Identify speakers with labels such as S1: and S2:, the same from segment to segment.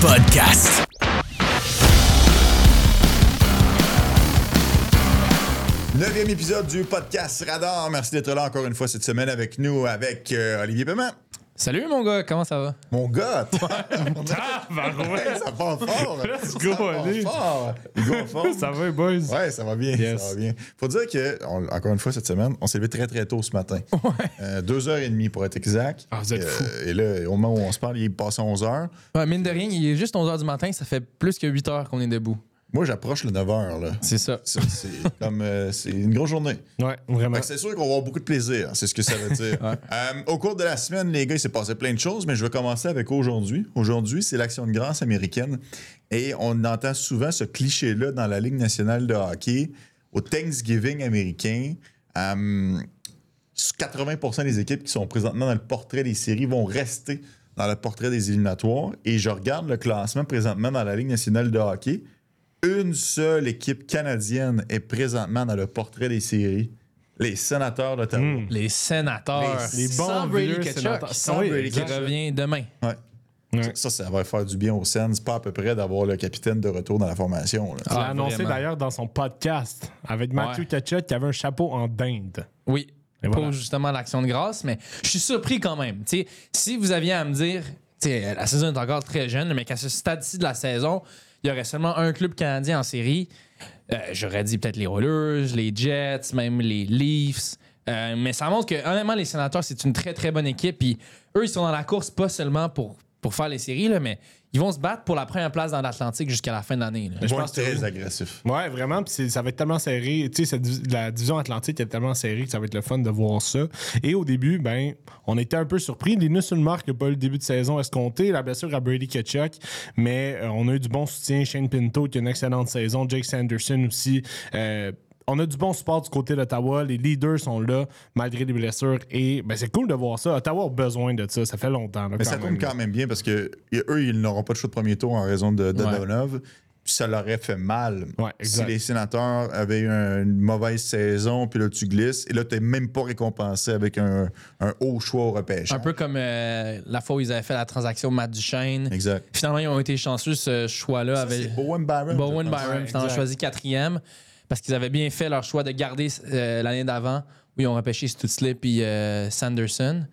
S1: Podcast. Neuvième épisode du podcast Radar. Merci d'être là encore une fois cette semaine avec nous, avec Olivier Paiement.
S2: Salut mon gars, comment ça va?
S1: Mon gars!
S3: Ça
S1: part fort!
S3: Let's go, allez! Ça va, boys?
S1: Ouais, ça va bien.
S3: Yes.
S1: Ça va bien. Faut dire que, encore une fois, cette semaine, on s'est levé très très tôt ce matin.
S2: Ouais.
S1: 2h30 pour être exact.
S3: Ah, vous êtes fous.
S1: Et là, au moment où on se parle, il est passé 11h.
S2: Ouais, mine de rien, il est juste 11h du matin, ça fait plus que 8 heures qu'on est debout.
S1: Moi, j'approche le 9h. Là.
S2: C'est ça.
S1: C'est comme c'est une grosse journée.
S3: Ouais, vraiment.
S1: Fait que c'est sûr qu'on va avoir beaucoup de plaisir, c'est ce que ça veut dire.
S2: Ouais.
S1: Au cours de la semaine, les gars, il s'est passé plein de choses, mais je vais commencer avec aujourd'hui. Aujourd'hui, c'est l'Action de grâce américaine. Et on entend souvent ce cliché-là dans la Ligue nationale de hockey, au Thanksgiving américain. 80% des équipes qui sont présentement dans le portrait des séries vont rester dans le portrait des éliminatoires. Et je regarde le classement présentement dans la Ligue nationale de hockey. Une seule équipe canadienne est présentement dans le portrait des séries. Les Sénateurs d'Ottawa.
S2: Les sénateurs.
S3: Les bons
S2: Sans Brady
S3: vieux
S2: Tkachuk,
S3: sénateurs.
S2: sans
S3: Oui,
S2: Brady qui
S3: exact.
S2: revient demain.
S1: Ouais.
S3: Ouais.
S1: Ça va faire du bien aux Sens. Pas à peu près d'avoir le capitaine de retour dans la formation. Là.
S3: Il l'a
S2: Ah,
S3: annoncé
S2: vraiment.
S3: d'ailleurs dans son podcast avec Matthew Tkachuk qui avait un chapeau en dinde.
S2: Oui,
S3: Et
S2: pour
S3: voilà.
S2: justement l'Action de grâce, mais je suis surpris quand même. T'sais, si vous aviez à me dire, la saison est encore très jeune, mais qu'à ce stade-ci de la saison, il y aurait seulement un club canadien en série, j'aurais dit peut-être les Oilers, les Jets, même les Leafs. Mais ça montre que, honnêtement, les Sénateurs, c'est une très, très bonne équipe. Puis eux, ils sont dans la course pas seulement pour faire les séries, là, mais ils vont se battre pour la première place dans l'Atlantique jusqu'à la fin de l'année. Là.
S1: Ils
S3: je
S1: vont
S3: pense
S1: être
S3: que
S1: très
S3: oui.
S1: agressifs.
S3: Ouais, vraiment. Puis ça va être tellement serré. Tu sais, la division Atlantique est tellement serrée que ça va être le fun de voir ça. Et au début, ben, on était un peu surpris. Linus Ulmark n'a pas eu le début de saison escompté. La blessure à Brady Tkachuk. Mais on a eu du bon soutien. Shane Pinto qui a une excellente saison. Jake Sanderson aussi. On a du bon support du côté d'Ottawa. Les leaders sont là malgré les blessures. Et ben, c'est cool de voir ça. Ottawa a besoin de ça. Ça fait longtemps. Là,
S1: Mais ça tourne quand même bien parce que eux, ils n'auront pas de choix de premier tour en raison de Dadonov. Puis ça leur aurait fait mal
S3: Ouais,
S1: si
S3: exact.
S1: les Sénateurs avaient eu une mauvaise saison, puis là, tu glisses. Et là, tu n'es même pas récompensé avec un haut choix au repêchage.
S2: Un peu comme la fois où ils avaient fait la transaction Matt Duchesne.
S1: Exact.
S2: Finalement, ils ont été chanceux, ce choix-là.
S1: Ça,
S2: avec
S1: c'est Bowen Byron.
S2: Bowen
S1: je pense.
S2: Byron, finalement,
S3: exact.
S2: choisi 4e parce qu'ils avaient bien fait leur choix de garder l'année d'avant où ils ont repêché Stutzle et Sanderson.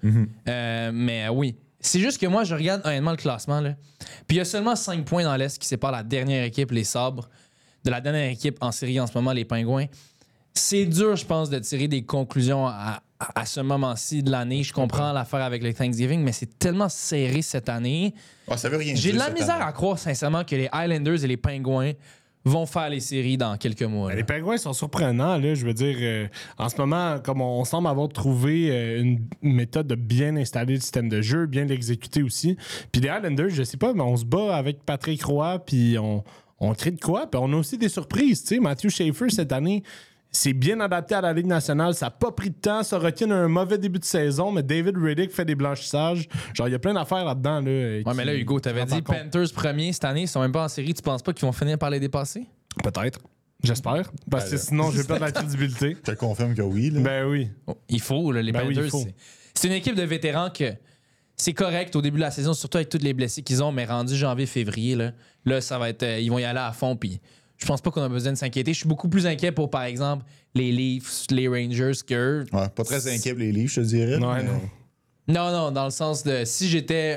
S2: Mais oui, c'est juste que moi, je regarde honnêtement le classement. Là. Puis il y a seulement 5 points dans l'Est qui séparent la dernière équipe, les Sabres, de la dernière équipe en série en ce moment, les Pingouins. C'est dur, je pense, de tirer des conclusions à ce moment-ci de l'année. Je comprends l'affaire avec le Thanksgiving, mais c'est tellement serré cette année.
S1: Ah, ça veut rien
S2: J'ai
S1: dire,
S2: de la
S1: cette
S2: misère
S1: année.
S2: à croire, sincèrement, que les Highlanders et les Pingouins vont faire les séries dans quelques mois.
S3: Ben,
S2: là.
S3: les Pingouins sont surprenants, là. Je veux dire, en ce moment, comme on semble avoir trouvé une méthode de bien installer le système de jeu, bien l'exécuter aussi. Puis les Highlanders, je sais pas, mais on se bat avec Patrick Roy, puis on crée de quoi. Puis on a aussi des surprises, tu sais. Matthew Schaefer, cette année, c'est bien adapté à la Ligue nationale. Ça n'a pas pris de temps. Sorokin a un mauvais début de saison, mais David Riddick fait des blanchissages. Genre, il y a plein d'affaires là-dedans. Là,
S2: Ouais, mais là, Hugo, t'avais dit Panthers premier cette année, ils sont même pas en série. Tu penses pas qu'ils vont finir par les dépasser?
S3: Peut-être. J'espère. Parce que sinon, je vais perdre la crédibilité.
S1: Je te confirme que oui. Là.
S3: Ben oui.
S2: Oh, il faut, là, les
S3: Ben oui,
S2: Panthers.
S3: il faut.
S2: C'est une équipe de vétérans que c'est correct au début de la saison, surtout avec tous les blessés qu'ils ont, mais rendu janvier-février, là, ça va être. Ils vont y aller à fond. Puis je pense pas qu'on a besoin de s'inquiéter. Je suis beaucoup plus inquiet pour, par exemple, les Leafs, les Rangers que.
S1: Ouais, pas très inquiet pour les livres, je te dirais.
S3: Ouais, non.
S2: Non, dans le sens de si j'étais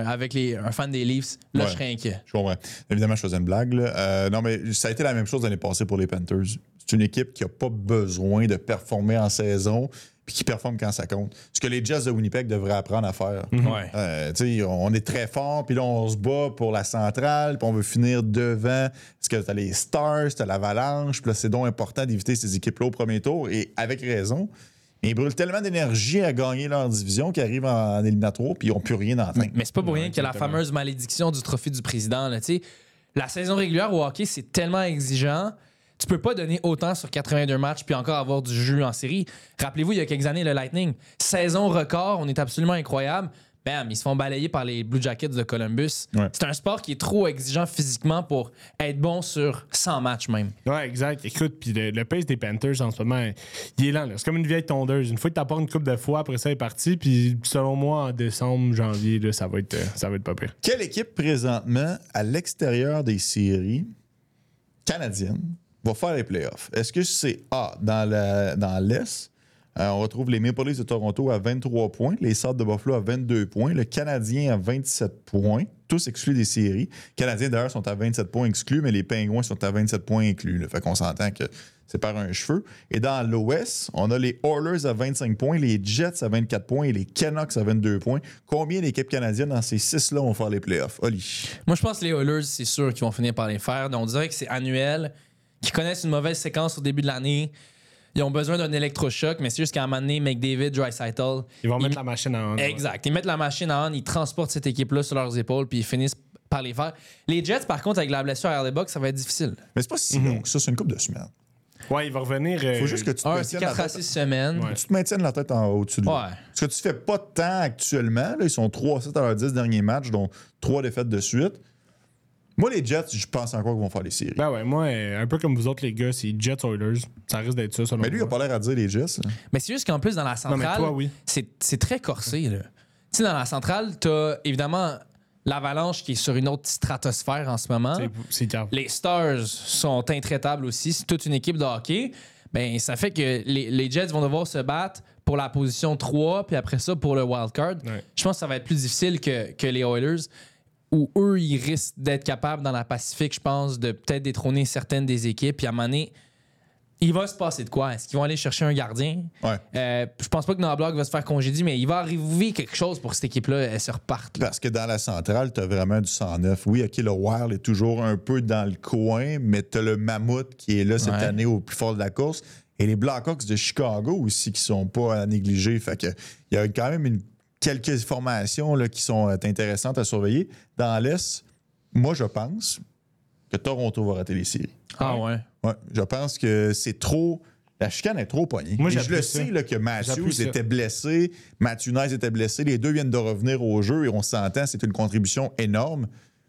S2: un fan des Leafs, là,
S1: Ouais.
S2: je serais inquiet.
S1: Je comprends. Évidemment, je faisais une blague. Là. Non, mais ça a été la même chose l'année passée pour les Panthers. C'est une équipe qui n'a pas besoin de performer en saison puis qui performe quand ça compte. Ce que les Jets de Winnipeg devraient apprendre à faire.
S2: Ouais.
S1: Tu sais, on est très fort, puis là, on se bat pour la centrale, puis on veut finir devant. Parce que t'as les Stars, t'as l'Avalanche, puis là, c'est donc important d'éviter ces équipes-là au premier tour, et avec raison. Mais ils brûlent tellement d'énergie à gagner leur division qu'ils arrivent en éliminatoire, puis ils n'ont plus rien dans la fin.
S2: Mais c'est pas pour rien qu'il y a la
S3: exactement.
S2: fameuse malédiction du trophée du président. Là, tu sais. La saison régulière au hockey, c'est tellement exigeant. Tu peux pas donner autant sur 82 matchs puis encore avoir du jeu en série. Rappelez-vous, il y a quelques années, le Lightning, saison record, on est absolument incroyable. bam, ils se font balayer par les Blue Jackets de Columbus.
S1: Ouais.
S2: C'est un sport qui est trop exigeant physiquement pour être bon sur 100 matchs même.
S3: Ouais, exact. Écoute, puis le pace des Panthers en ce moment, il est lent. Là. C'est comme une vieille tondeuse. Une fois que t'apportes une couple de fois, après ça, il est parti. Puis selon moi, en décembre, janvier, là, ça va être pas pire.
S1: Quelle équipe présentement, à l'extérieur des séries canadiennes, va faire les playoffs? Est-ce que c'est A, dans l'Est? On retrouve les Maple Leafs de Toronto à 23 points, les Sabres de Buffalo à 22 points, le Canadien à 27 points, tous exclus des séries. Les Canadiens, d'ailleurs, sont à 27 points exclus, mais les Pingouins sont à 27 points inclus. Là. Fait qu'on s'entend que c'est par un cheveu. Et dans l'Ouest, on a les Oilers à 25 points, les Jets à 24 points et les Canucks à 22 points. Combien d'équipes canadiennes dans ces 6-là vont faire les playoffs? Oli.
S2: Moi, je pense que les Oilers, c'est sûr qu'ils vont finir par les faire. Donc, on dirait que c'est annuel, qu'ils connaissent une mauvaise séquence au début de l'année. Ils ont besoin d'un électrochoc, mais c'est juste qu'à un moment donné, McDavid, Draisaitl...
S3: Ils vont mettre la machine en on.
S2: Exact. Ils mettent la machine en on, ils transportent cette équipe-là sur leurs épaules, puis ils finissent par les faire. Les Jets, par contre, avec la blessure à Buck, ça va être difficile.
S1: Mais c'est pas si long que ça, c'est une couple de semaines.
S3: Ouais, il va revenir.
S1: Faut juste que tu te
S2: C'est
S1: maintiennes
S2: 4 à 6 semaines.
S3: Ouais.
S1: tu te maintiennes la tête au-dessus de lui.
S2: Ouais.
S1: Parce que tu fais pas de temps actuellement. Là, ils sont 3-7 à leurs 10 derniers matchs, dont 3 défaites de suite. Moi, les Jets, je pense encore qu'ils vont faire les séries.
S3: Ben ouais, moi, un peu comme vous autres, les gars, c'est Jets Oilers. Ça risque d'être ça, selon
S1: Mais lui, il a
S3: moi.
S1: pas l'air à dire les Jets.
S2: Mais c'est juste qu'en plus, dans la centrale,
S3: mais toi, oui.
S2: c'est très corsé. Là. Tu sais, dans la centrale, t'as évidemment l'Avalanche qui est sur une autre stratosphère en ce moment.
S3: C'est grave.
S2: Les Stars sont intraitables aussi. C'est toute une équipe de hockey. Ben, ça fait que les Jets vont devoir se battre pour la position 3, puis après ça, pour le wild card.
S3: Ouais.
S2: Je pense que ça va être plus difficile que les Oilers, où eux, ils risquent d'être capables dans la Pacifique, je pense, de peut-être détrôner certaines des équipes. Puis à un moment donné, il va se passer de quoi? Est-ce qu'ils vont aller chercher un gardien?
S1: Ouais.
S2: Je pense pas que Knoblauch va se faire congédier, mais il va arriver quelque chose pour que cette équipe-là, elle se reparte.
S1: Parce que dans la centrale, tu as vraiment du 109. Oui, OK, le Wild est toujours un peu dans le coin, mais tu as le Mammouth qui est là cette année au plus fort de la course. Et les Blackhawks de Chicago aussi qui sont pas à négliger. Fait que il y a quand même quelques formations là, qui sont intéressantes à surveiller. Dans l'Est, moi, je pense que Toronto va rater les séries.
S2: Ah ouais?
S1: Ouais, je pense que c'est trop... La chicane est trop poignée.
S3: Moi,
S1: Et je
S3: j'appuie
S1: le
S3: ça.
S1: sais là, que Matthews
S3: J'appuie ça.
S1: était blessé, Matthew Nice était blessé. Les deux viennent de revenir au jeu et on s'entend, c'est une contribution énorme.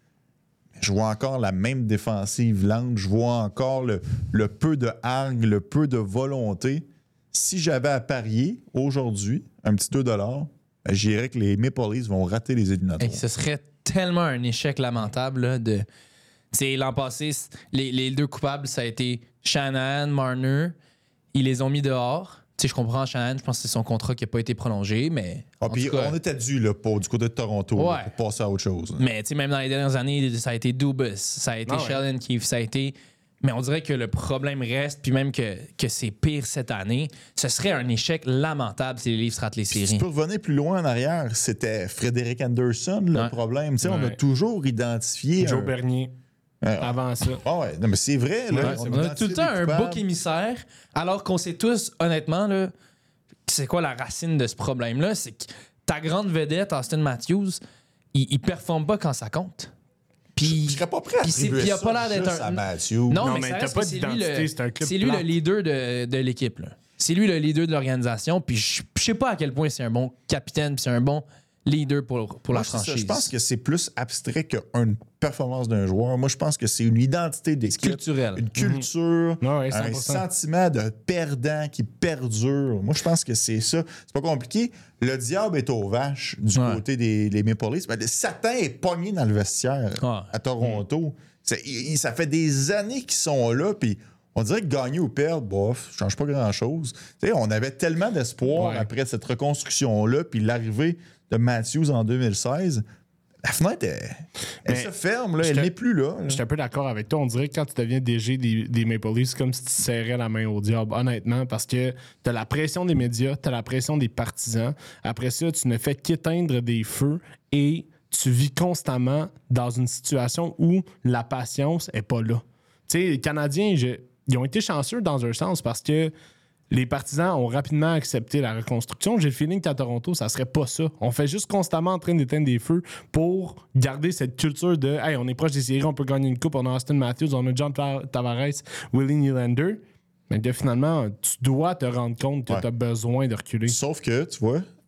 S1: Mais je vois encore la même défensive lente. Je vois encore le peu de hargne, le peu de volonté. Si j'avais à parier aujourd'hui, un petit 2 $, ben, je dirais que les Maple Leafs vont rater les éliminatoires.
S2: Hey, ce serait tellement un échec lamentable là, de. T'sais, l'an passé, les deux coupables, ça a été Shanahan, Marner. Ils les ont mis dehors. T'sais, je comprends Shanahan, je pense que c'est son contrat qui n'a pas été prolongé, mais.
S1: Ah,
S2: en
S1: puis
S2: tout cas,
S1: on était dû là, du côté de Toronto là,
S2: Ouais.
S1: pour passer à autre chose. Là.
S2: mais même dans les dernières années, ça a été Dubas, ça a été
S3: Ah ouais.
S2: Sheldon Keefe, ça a été. Mais on dirait que le problème reste, puis même que c'est pire cette année. Ce serait un échec lamentable si les Leafs ratent les
S1: Puis tu
S2: séries.
S1: peux revenir plus loin en arrière. C'était Frédéric Anderson, le
S2: Ouais.
S1: problème. Tu sais, on a
S3: Ouais.
S1: toujours identifié.
S3: Joe Bernier, avant ça.
S1: Ah ouais, non, mais c'est vrai. Là,
S2: Ouais, on a tout le temps un bouc émissaire, alors qu'on sait tous, honnêtement, là, c'est quoi la racine de ce problème-là? C'est que ta grande vedette, Austin Matthews, il performe pas quand ça compte. Puis,
S1: Je serais pas prêt à
S2: puis c'est-
S1: attribuer
S2: puis il a
S1: ça
S2: pas l'air d'être
S1: juste
S2: un-
S1: à Matthews.
S2: Non,
S3: Non,
S2: mais,
S3: mais
S2: ça
S3: t'as
S2: reste
S3: pas
S2: que c'est lui,
S3: d'identité, c'est un club
S2: c'est lui le
S3: plate.
S2: leader de l'équipe. Là. C'est lui le leader de l'organisation. Puis je sais pas à quel point c'est un bon capitaine, puis c'est un bon leader pour
S1: Moi,
S2: la
S1: c'est ça.
S2: franchise.
S1: Je pense que c'est plus abstrait qu'une performance d'un joueur. Moi, je pense que c'est une identité d'équipe.
S2: culturel.
S1: Une culture,
S3: Ouais,
S1: un
S3: 100%.
S1: sentiment de perdant qui perdure. Moi, je pense que c'est ça. C'est pas compliqué. Le diable est aux vaches du
S2: Ouais.
S1: côté des Maple Leafs. Ben, le Satan est pogné dans le vestiaire
S2: Ouais.
S1: à Toronto. Ça fait des années qu'ils sont là, puis on dirait que gagner ou perdre, bof, ça change pas grand-chose. Tu sais, on avait tellement d'espoir
S3: Ouais.
S1: après cette reconstruction-là, puis l'arrivée de Matthews en 2016. La fenêtre, elle
S3: Mais
S1: se ferme, là,
S3: je
S1: elle
S3: te-
S1: n'est plus là.
S3: Je suis un peu d'accord avec toi. On dirait que quand tu deviens DG des Maple Leafs, c'est comme si tu serrais la main au diable, honnêtement, parce que tu as la pression des médias, tu as la pression des partisans. Après ça, tu ne fais qu'éteindre des feux et tu vis constamment dans une situation où la patience n'est pas là. Tu sais, les Canadiens, ils ont été chanceux dans un sens parce que les partisans ont rapidement accepté la reconstruction. J'ai le feeling qu'à Toronto, ça serait pas ça. On fait juste constamment en train d'éteindre des feux pour garder cette culture de « Hey, on est proche des séries, on peut gagner une coupe, on a Austin Matthews, on a John Tavares, Willie Nylander. » Mais finalement, tu dois te rendre compte que
S1: Ouais.
S3: tu as besoin de reculer.
S1: Sauf que, tu vois,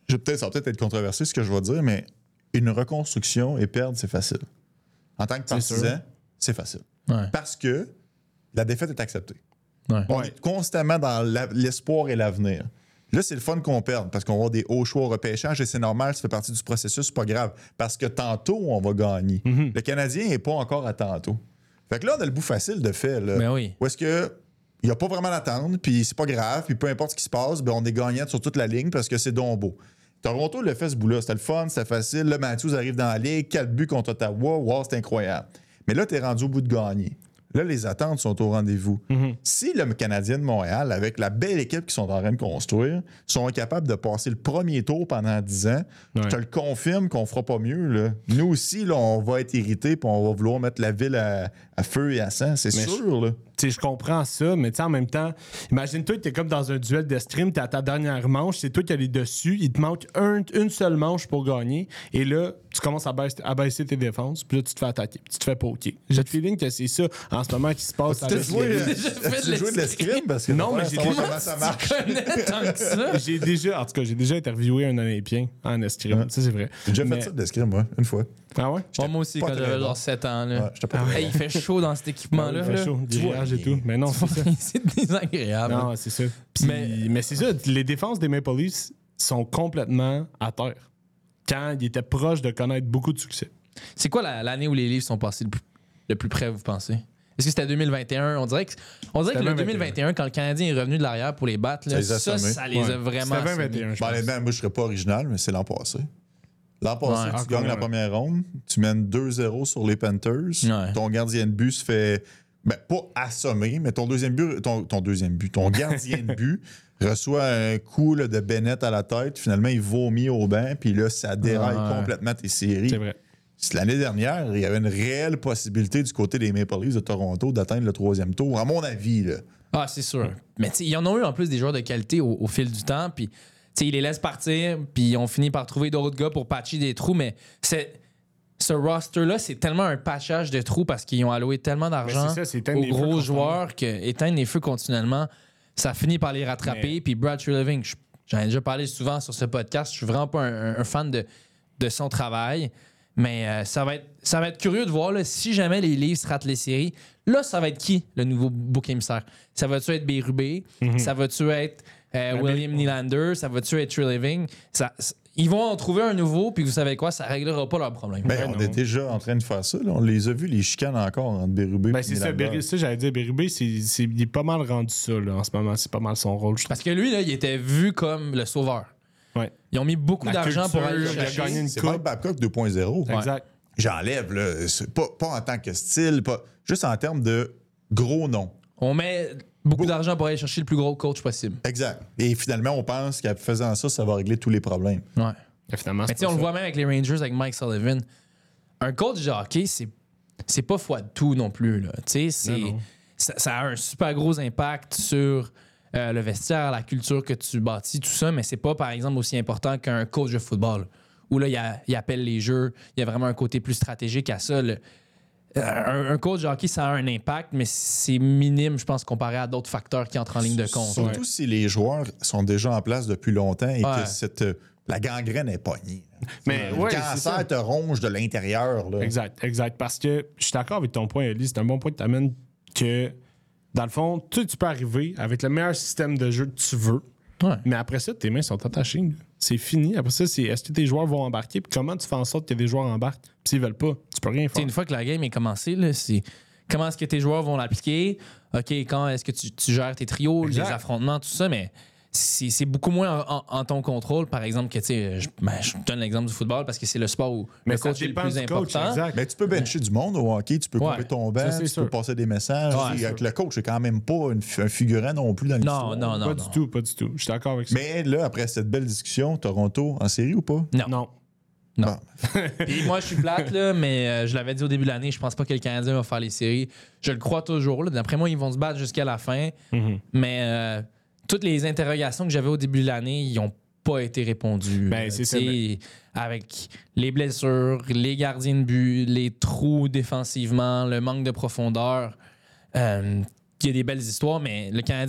S1: Ça va peut-être être controversé ce que je vais dire, mais une reconstruction et perdre, c'est facile. En tant que partisan, c'est facile.
S2: Ouais.
S1: Parce que la défaite est acceptée.
S2: Ouais.
S1: On est constamment dans l'espoir et l'avenir. Là, c'est le fun qu'on perde parce qu'on va avoir des hauts choix au repêchage et c'est normal, ça fait partie du processus, c'est pas grave. Parce que tantôt, on va gagner. Le Canadien n'est pas encore à tantôt. Fait que là, on a le bout facile de fait. Là,
S2: Ben oui.
S1: où est-ce que il n'y a pas vraiment d'attente, puis c'est pas grave, puis peu importe ce qui se passe, ben on est gagnant sur toute la ligne parce que c'est donc beau. Toronto le fait ce bout-là. C'était le fun, c'était facile. Là, Matthews arrive dans la ligue, 4 buts contre Ottawa. Wow, c'est incroyable. Mais là, tu es rendu au bout de gagner. Là, les attentes sont au rendez-vous. Si le Canadien de Montréal, avec la belle équipe qu'ils sont en train de construire, sont incapables de passer le premier tour pendant 10 ans, je te le confirme qu'on fera pas mieux. Là. Nous aussi, là, on va être irrités et on va vouloir mettre la ville à feu et à sang, c'est sûr. Là.
S3: Je comprends ça, mais en même temps, imagine-toi que t'es comme dans un duel d'escrime, t'es à ta dernière manche, c'est toi qui as les dessus, il te manque une seule manche pour gagner, et là, tu commences à baisser tes défenses, puis là, tu te fais attaquer, puis tu te fais poker. J'ai le feeling que c'est ça, en ce moment, qui se passe avec
S1: joué de l'escrime? Parce que
S3: non, mais j'ai déjà...
S1: comment ça marche.
S2: Tant que ça.
S3: j'ai déjà interviewé un Olympien en escrime, ça c'est vrai.
S1: J'ai déjà fait ça de l'escrime, moi, une fois.
S3: Ah ouais?
S2: Moi aussi, quand j'avais genre 7 ans. Là.
S1: Ouais, j'étais pas très
S2: Il fait chaud dans cet équipement-là.
S3: Il fait chaud, grillage et tout. Mais non, c'est ça.
S2: C'est désagréable.
S3: Non, c'est ça. Mais c'est ça, les défenses des Maple Leafs sont complètement à terre. Quand ils étaient proches de connaître beaucoup de succès.
S2: C'est quoi l'année où les Leafs sont passés le plus près, vous pensez? Est-ce que c'était 2021? On dirait que le 2021, quand le Canadien est revenu de l'arrière pour les battre, là, ça les a vraiment...
S3: C'était 2021, je pense.
S1: Honnêtement, moi, je serais pas original, mais c'est l'an passé. L'an passé, tu gagnes la première ronde, tu mènes 2-0 sur les Panthers, ton gardien de but se fait... pas assommer, mais ton gardien de but reçoit un coup là, de Bennett à la tête, finalement, il vomit au banc, puis là, ça déraille complètement tes séries.
S3: C'est vrai.
S1: L'année dernière, il y avait une réelle possibilité du côté des Maple Leafs de Toronto d'atteindre le 3e tour, à mon avis. Là.
S2: Ah, c'est sûr. Mais ils en ont eu en plus des joueurs de qualité au fil du temps, puis ils les laissent partir, puis ils ont fini par trouver d'autres gars pour patcher des trous, mais ce roster-là, c'est tellement un patchage de trous parce qu'ils ont alloué tellement d'argent aux gros joueurs qu'éteindre les feux continuellement, ça finit par les rattraper. Puis Brad Treliving, j'en ai déjà parlé souvent sur ce podcast, je suis vraiment pas un fan de son travail, mais ça va être curieux de voir là, si jamais les Leafs ratent les séries. Là, ça va être qui, le nouveau bouc émissaire? Ça va-tu être Berube? Ça va-tu être William Nylander? Ça va-tu être Treliving? Ils vont en trouver un nouveau, puis vous savez quoi, ça réglera pas leurs problèmes.
S1: On est déjà en train de faire ça. Là. On les a vus, les chicanes encore entre Berube et
S3: c'est ça, j'allais dire, Berube, il est pas mal rendu ça là, en ce moment. C'est pas mal son rôle.
S2: Parce que lui, là, il était vu comme le sauveur.
S3: Ouais.
S2: Ils ont mis beaucoup d'argent pour aller chercher.
S3: Gagner une
S1: c'est
S3: coupe.
S1: Mike Babcock 2.0.
S3: Exact.
S1: J'enlève, là, pas en tant que style, juste en termes de gros noms.
S2: On met beaucoup d'argent pour aller chercher le plus gros coach possible.
S1: Exact. Et finalement, on pense qu'en faisant ça va régler tous les problèmes.
S2: Ouais.
S3: Et finalement,
S2: mais tu sais, on le voit même avec les Rangers, avec Mike Sullivan. Un coach de hockey, c'est pas foi de tout non plus. Là. Ça a un super gros impact sur le vestiaire, la culture que tu bâtis, tout ça, mais c'est pas, par exemple, aussi important qu'un coach de football. Où là, il appelle les jeux, il y a vraiment un côté plus stratégique à ça. Un coach de hockey, ça a un impact, mais c'est minime, je pense, comparé à d'autres facteurs qui entrent en ligne de compte.
S1: Surtout si les joueurs sont déjà en place depuis longtemps et que la gangrène est pognée.
S3: Mais
S1: le cancer te ronge de l'intérieur. Là.
S3: Exact. Parce que je suis d'accord avec ton point, Ellie. C'est un bon point que tu amènes que, dans le fond, tu peux arriver avec le meilleur système de jeu que tu veux.
S2: Ouais.
S3: Mais après ça, tes mains sont attachées. Là. C'est fini. Après ça, est-ce que tes joueurs vont embarquer? Puis comment tu fais en sorte que des joueurs embarquent? Puis s'ils veulent pas, tu peux rien faire.
S2: Une fois que la game est commencée, là, c'est comment est-ce que tes joueurs vont l'appliquer? OK, quand est-ce que tu gères tes trios, les affrontements, tout ça, mais c'est beaucoup moins en ton contrôle, par exemple, que, tu sais, je donne l'exemple du football parce que c'est le sport où le coach est le plus important.
S1: Mais tu peux bencher du monde au hockey, tu peux couper ton banc, tu peux passer des messages. Avec le coach, c'est quand même pas un figurant non plus dans l'histoire.
S2: Non.
S3: Pas du tout. Je suis d'accord avec ça.
S1: Mais là, après cette belle discussion, Toronto en série ou pas?
S3: Non.
S1: Bon.
S2: Puis moi, je suis plate, là, mais je l'avais dit au début de l'année, je pense pas que le Canadien va faire les séries. Je le crois toujours. Là. D'après moi, ils vont se battre jusqu'à la fin. Mais toutes les interrogations que j'avais au début de l'année, ils n'ont pas été répondues.
S3: C'est ça.
S2: Avec les blessures, les gardiens de but, les trous défensivement, le manque de profondeur. Il y a des belles histoires, mais le Canadien n'est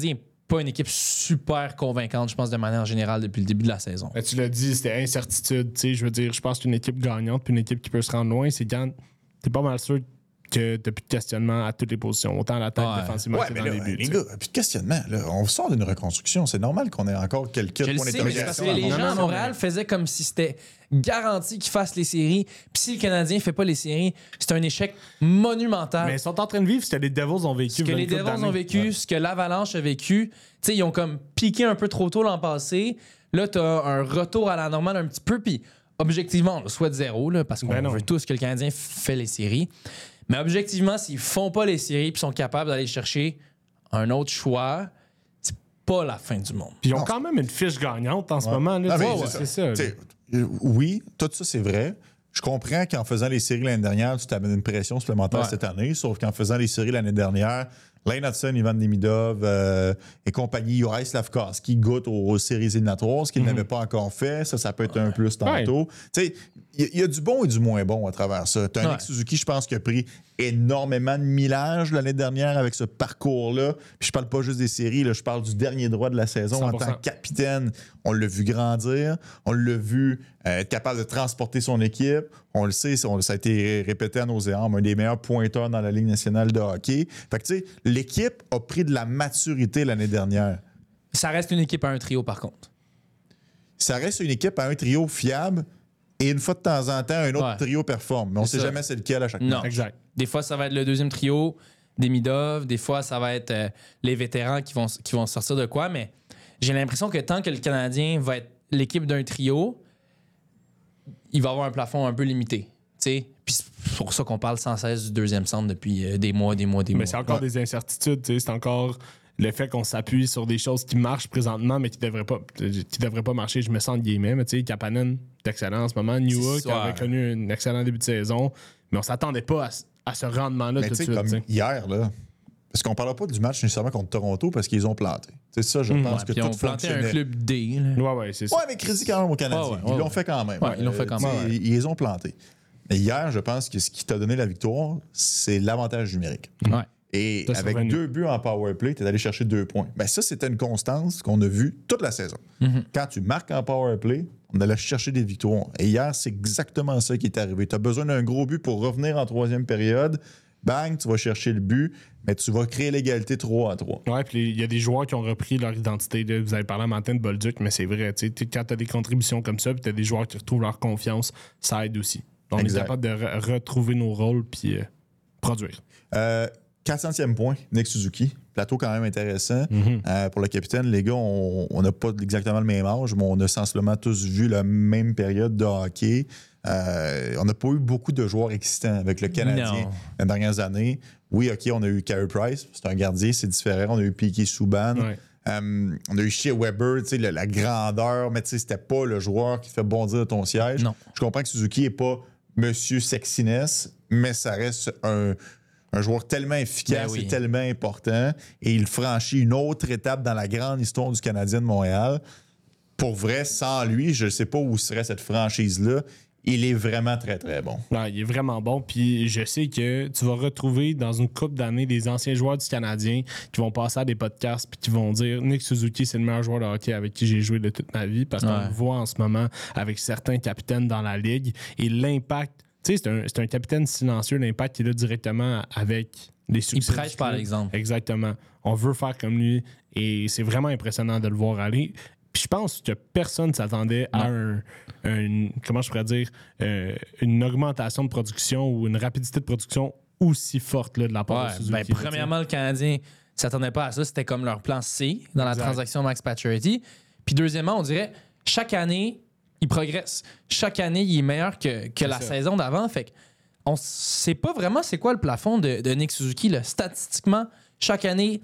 S2: pas une équipe super convaincante, je pense, de manière générale depuis le début de la saison.
S3: Ben, tu l'as dit, c'était incertitude. Je veux dire, je pense qu'une équipe gagnante puis une équipe qui peut se rendre loin, c'est quand t'es pas mal sûr que t'as plus de questionnement à toutes les positions, autant à l'attaque, défensivement que dans les buts.
S1: Les gars, plus de questionnement. Là, on sort d'une reconstruction. C'est normal qu'on ait encore quelques
S2: Je le
S1: points
S2: sais, mais c'est parce
S1: d'interrogation.
S2: que les gens à Montréal faisaient comme si c'était garanti qu'ils fassent les séries. Puis si le Canadien fait pas les séries, c'est un échec monumental.
S3: Mais ils sont en train de vivre ce que les Devils ont vécu.
S2: Ce que les Devils ont vécu, ce que l'Avalanche a vécu. Tu sais, ils ont comme piqué un peu trop tôt l'an passé. Là, t'as un retour à la normale un petit peu. Puis objectivement, on le souhaite zéro, là, parce qu'on veut tous que le Canadien fait les séries. Mais objectivement, s'ils font pas les séries et sont capables d'aller chercher un autre choix, c'est pas la fin du monde.
S3: Puis ils ont quand même une fiche gagnante en ce moment. Là,
S1: c'est ça. Oui, tout ça, c'est vrai. Je comprends qu'en faisant les séries l'année dernière, tu t'amènes une pression supplémentaire cette année, sauf qu'en faisant les séries l'année dernière, Lane Hudson, Ivan Demidov et compagnie, Juraj Slafkovský goûtent aux séries éliminatoires, ce qu'ils n'avaient pas encore fait. Ça peut être un plus tantôt. Tu sais, il y a du bon et du moins bon à travers ça. Tu as un Nick Suzuki, je pense, qui a pris énormément de millage l'année dernière avec ce parcours-là. Puis je parle pas juste des séries, là, je parle du dernier droit de la saison 100%. En tant que capitaine. On l'a vu grandir, on l'a vu être capable de transporter son équipe. On le sait, ça a été répété à nauséam, un des meilleurs pointeurs dans la Ligue nationale de hockey. Fait que tu sais, l'équipe a pris de la maturité l'année dernière.
S2: Ça reste une équipe à un trio, par contre.
S1: Ça reste une équipe à un trio fiable et une fois de temps en temps, un autre trio performe. Mais on ne sait jamais c'est lequel à chaque match.
S3: Exact.
S2: Des fois, ça va être le deuxième trio, Demidov. Des fois, ça va être les vétérans qui vont sortir de quoi. Mais j'ai l'impression que tant que le Canadien va être l'équipe d'un trio, il va avoir un plafond un peu limité. Puis c'est pour ça qu'on parle sans cesse du deuxième centre depuis des mois. Mais
S3: c'est encore des incertitudes. C'est encore le fait qu'on s'appuie sur des choses qui marchent présentement, mais qui devraient pas marcher, je me sens de guillemets. Mais tu sais, Kapanen est excellent en ce moment. Newhook avait connu un excellent début de saison, mais on s'attendait pas à ce rendement-là tout de suite.
S1: Comme hier, là, parce qu'on ne parlera pas du match nécessairement contre Toronto parce qu'ils ont planté. C'est ça, je pense que tout
S2: ont planté un club D.
S3: Ouais, c'est ça.
S1: Ouais, mais crédit quand même au Canadien. Ils l'ont fait quand même.
S2: Ils l'ont fait quand même.
S1: Ils les ont plantés. Mais hier, je pense que ce qui t'a donné la victoire, c'est l'avantage numérique.
S2: Ouais.
S1: Et avec 2 buts en power play, tu es allé chercher 2 points. Ben ça, c'était une constance qu'on a vue toute la saison. Quand tu marques en power play, on allait chercher des victoires. Et hier, c'est exactement ça qui est arrivé. Tu as besoin d'un gros but pour revenir en troisième période. Bang, tu vas chercher le but, mais tu vas créer l'égalité 3-3.
S3: Ouais, puis il y a des joueurs qui ont repris leur identité. Là. Vous avez parlé à Martin de Bolduc, mais c'est vrai. Quand tu as des contributions comme ça, puis tu as des joueurs qui retrouvent leur confiance, ça aide aussi. On est capable de retrouver nos rôles puis produire.
S1: 400e point, Nick Suzuki. Plateau quand même intéressant. Pour le capitaine, les gars, on n'a pas exactement le même âge, mais on a sensiblement tous vu la même période de hockey. On n'a pas eu beaucoup de joueurs excitants avec le Canadien les dernières années. Oui, OK, on a eu Carey Price, c'est un gardien, c'est différent. On a eu Piquet Souban.
S3: Ouais.
S1: On a eu Shea Weber, la grandeur, mais c'était pas le joueur qui te fait bondir de ton siège.
S2: Non.
S1: Je comprends que Suzuki n'est pas Monsieur Sexiness, mais ça reste un joueur tellement efficace et tellement important. Et il franchit une autre étape dans la grande histoire du Canadien de Montréal. Pour vrai, sans lui, je ne sais pas où serait cette franchise-là. Il est vraiment très, très bon.
S3: Ouais, il est vraiment bon. Puis je sais que tu vas retrouver dans une couple d'années des anciens joueurs du Canadien qui vont passer à des podcasts puis qui vont dire Nick Suzuki, c'est le meilleur joueur de hockey avec qui j'ai joué de toute ma vie. Parce qu'on le voit en ce moment avec certains capitaines dans la ligue. Et l'impact, tu sais, c'est un capitaine silencieux, l'impact qu'il a directement avec les succès.
S2: Il prêche par l'exemple.
S3: Exactement. On veut faire comme lui et c'est vraiment impressionnant de le voir aller. Puis je pense que personne ne s'attendait à comment je pourrais dire, une augmentation de production ou une rapidité de production aussi forte là, de la part de Suzuki.
S2: Premièrement, le Canadien ne s'attendait pas à ça. C'était comme leur plan C dans la transaction Max Pacioretty. Puis deuxièmement, on dirait chaque année, il progresse. Chaque année, il est meilleur que la saison d'avant. Fait qu'on ne sait pas vraiment c'est quoi le plafond de Nick Suzuki. Là. Statistiquement, chaque année,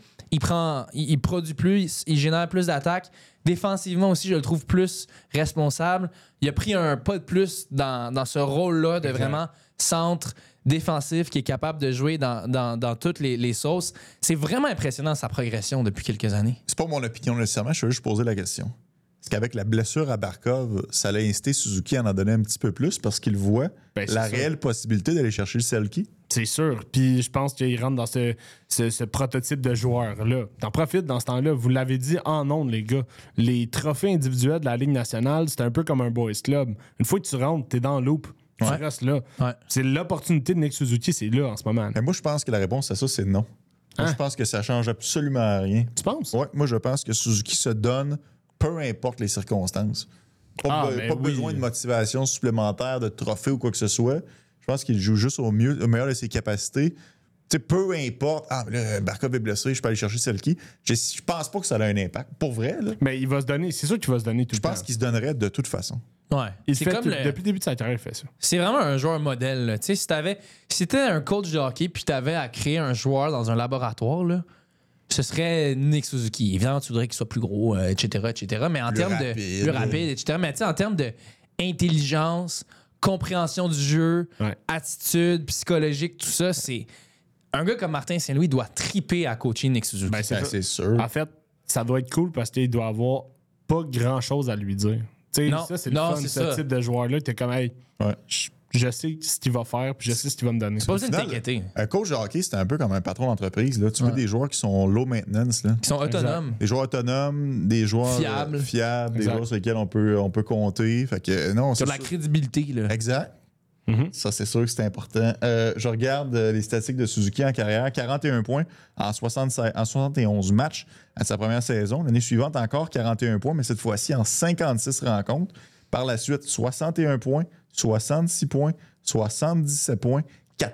S2: il produit plus, il génère plus d'attaques. Défensivement aussi, je le trouve plus responsable. Il a pris un pas de plus dans ce rôle-là de vraiment centre défensif qui est capable de jouer dans toutes les sauces. C'est vraiment impressionnant sa progression depuis quelques années.
S1: C'est pas mon opinion nécessairement, je veux juste poser la question. Est-ce qu'avec la blessure à Barkov, ça allait inciter Suzuki à en donner un petit peu plus parce qu'il voit réelle possibilité d'aller chercher le Selke?
S3: C'est sûr. Puis je pense qu'il rentre dans ce prototype de joueur-là. T'en profites dans ce temps-là. Vous l'avez dit en ondes, les gars. Les trophées individuels de la Ligue nationale, c'est un peu comme un boys club. Une fois que tu rentres, t'es dans le loop. Tu restes là.
S2: Ouais.
S3: C'est l'opportunité de Nick Suzuki, c'est là en ce moment.
S1: Mais moi, je pense que la réponse à ça, c'est non. Moi, je pense que ça change absolument rien.
S3: Tu penses?
S1: Ouais, moi, je pense que Suzuki se donne, peu importe les circonstances. Pas besoin de motivation supplémentaire, de trophée ou quoi que ce soit. Je pense qu'il joue juste au meilleur de ses capacités. Tu sais, peu importe. Ah, mais là, Barkov est blessé, je peux aller chercher Selke. Je pense pas que ça a un impact. Pour vrai, là.
S3: Mais il va se donner. C'est sûr qu'il va se donner tout
S1: Je
S3: le temps.
S1: pense qu'il se donnerait de toute façon.
S2: Ouais.
S3: Depuis le début de sa carrière, il fait ça.
S2: C'est vraiment un joueur modèle. Là. Si t'étais un coach de hockey puis t'avais à créer un joueur dans un laboratoire, là, ce serait Nick Suzuki. Évidemment, tu voudrais qu'il soit plus gros, etc. Mais en termes de plus rapide, etc. Mais en termes d'intelligence, compréhension du jeu, attitude, psychologique, tout ça, c'est. Un gars comme Martin Saint-Louis doit triper à coacher Nick Suzuki.
S3: Ben,
S1: c'est sûr.
S3: En fait, ça doit être cool parce qu'il doit avoir pas grand-chose à lui dire. Tu sais, ça, c'est le fun, ce type de joueur-là. T'es comme, hey, je sais ce qu'il va faire puis je sais ce qu'il va me donner.
S2: C'est pas besoin de t'inquiéter.
S1: Un coach de hockey, c'est un peu comme un patron d'entreprise. Là. Tu veux des joueurs qui sont low maintenance. Là.
S2: Qui sont autonomes.
S1: Des joueurs autonomes, des joueurs fiables, des joueurs sur lesquels on peut compter. Fait que, non,
S2: c'est de la crédibilité. Là.
S1: Exact. Ça, c'est sûr que c'est important. Je regarde les statistiques de Suzuki en carrière. 41 points en 71 matchs à sa première saison. L'année suivante, encore 41 points, mais cette fois-ci en 56 rencontres. Par la suite, 61 points, 66 points, 77 points,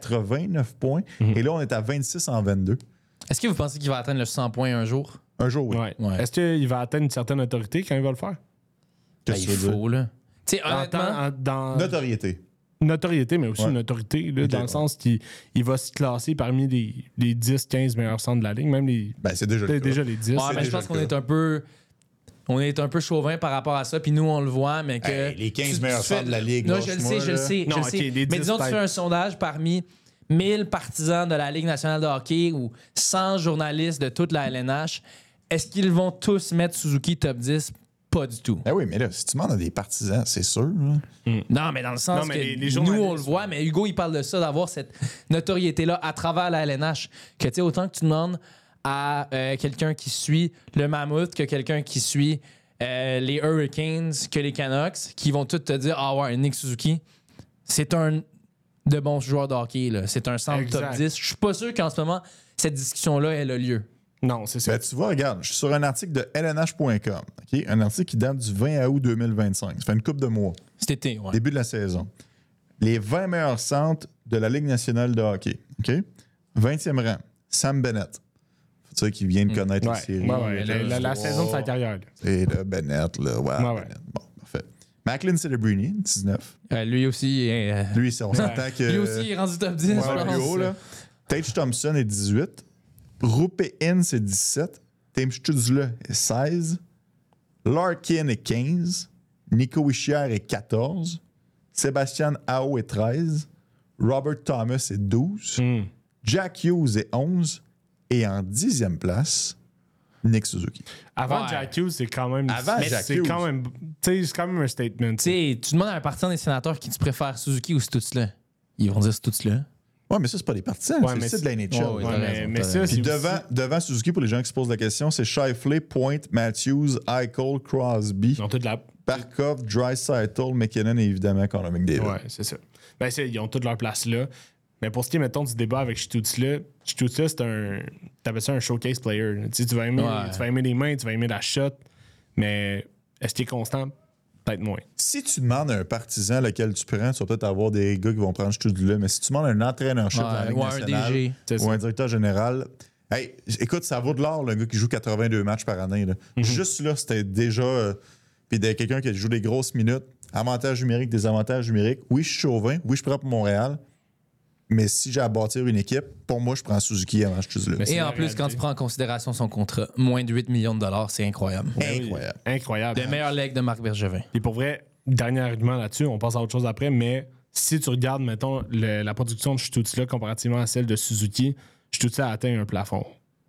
S1: 89 points. Et là, on est à 26 en 22.
S2: Est-ce que vous pensez qu'il va atteindre le 100 points un jour?
S1: Un jour, oui.
S3: Ouais. Est-ce qu'il va atteindre une certaine autorité quand il va le faire?
S2: Il faut, là. Tu sais, honnêtement...
S3: Dans
S1: notoriété,
S3: mais aussi une autorité, là, dans le sens qu'il va se classer parmi les 10-15 meilleurs centres de la ligue, même les.
S1: Ben, c'est déjà
S3: les 10.
S2: Ouais, mais je pense qu'on est un peu. On est un peu chauvin par rapport à ça, puis nous, on le voit, mais que.
S1: Hey, les 15 meilleurs centres de la ligue.
S2: Non, je le sais. Mais disons, tu fais un sondage parmi 1000 partisans de la Ligue nationale de hockey ou 100 journalistes de toute la LNH. Est-ce qu'ils vont tous mettre Suzuki top 10? Pas du tout.
S1: Ben oui, mais là, si tu demandes à des partisans, c'est sûr.
S2: Non, mais dans le sens que les nous, on le voit, mais Hugo, il parle de ça, d'avoir cette notoriété-là à travers la LNH. Que tu sais, autant que tu demandes à quelqu'un qui suit le Mammouth que quelqu'un qui suit les Hurricanes, que les Canucks, qui vont tous te dire « Ah ouais, Nick Suzuki, c'est un de bons joueurs de hockey. Là. C'est un centre top 10. » Je suis pas sûr qu'en ce moment, cette discussion-là, elle a lieu.
S3: Non, c'est ça.
S1: Ben, tu vois, regarde, je suis sur un article de lnh.com. Okay? Un article qui date du 20 août 2025. Ça fait une couple de mois.
S2: Cet été, ouais.
S1: Début de la saison. Les 20 meilleurs centres de la Ligue nationale de hockey. Okay? 20e rang, Sam Bennett. C'est ça qui vient de connaître les séries.
S3: La saison de sa carrière.
S1: Et le Bennett, là. Bennett. Bon, parfait. Macklin Celebrini, 19.
S2: Lui aussi.
S1: Lui, on s'entend que.
S2: Lui aussi, il est rendu top 10. Je pense.
S1: Plus haut, là. Tage Thompson est 18. Rupe Hintz c'est 17. Tim Stutzle est 16. Larkin est 15. Nico Hischier est 14. Sébastien Aho est 13. Robert Thomas est 12. Jack Hughes est 11. Et en 10e place, Nick Suzuki.
S3: Avant Jack Hughes, c'est quand même... c'est quand même un statement.
S2: Tu demandes à un partisan des sénateurs qui tu préfères, Suzuki ou Stutzle. Ils vont dire Stutzle.
S1: Ouais, mais ça, c'est pas des partisans, c'est le site de la NHL.
S3: Mais ça,
S1: puis devant Suzuki, pour les gens qui se posent la question, c'est Scheifele, Point, Matthews, Eichel, Crosby, Barkov, Draisaitl, McKinnon et évidemment Connor McDavid.
S3: Ouais, c'est ça. Ben, ils ont toute leur place là. Mais pour ce qui est, mettons, du débat avec Stutzle, c'est un... T'appelles ça un showcase player. Tu vas aimer les mains, tu vas aimer la shot, mais est-ce qu'il est constant? Peut-être moins.
S1: Si tu demandes à un partisan lequel tu prends, tu vas peut-être avoir des gars qui vont prendre Stutzle, mais si tu demandes à un entraîneur-chef dans la Ligue nationale
S2: un DG,
S1: ou un directeur général, hey, écoute, ça vaut de l'or, le gars qui joue 82 matchs par année. Là. Juste là, c'était déjà... puis quelqu'un qui joue des grosses minutes, avantages numériques, désavantages numériques. Oui, je suis chauvin. Oui, je prends pour Montréal. Mais si j'ai à bâtir une équipe, pour moi, je prends Suzuki avant Stutzle.
S2: Et en plus, quand tu prends en considération son contrat, moins de 8 millions de dollars, c'est incroyable.
S3: Incroyable.
S2: Le meilleur leg de Marc Bergevin.
S3: Et pour vrai, dernier argument là-dessus, on passe à autre chose après, mais si tu regardes, mettons, la production de Stutzle comparativement à celle de Suzuki, Stutzle a atteint un plafond.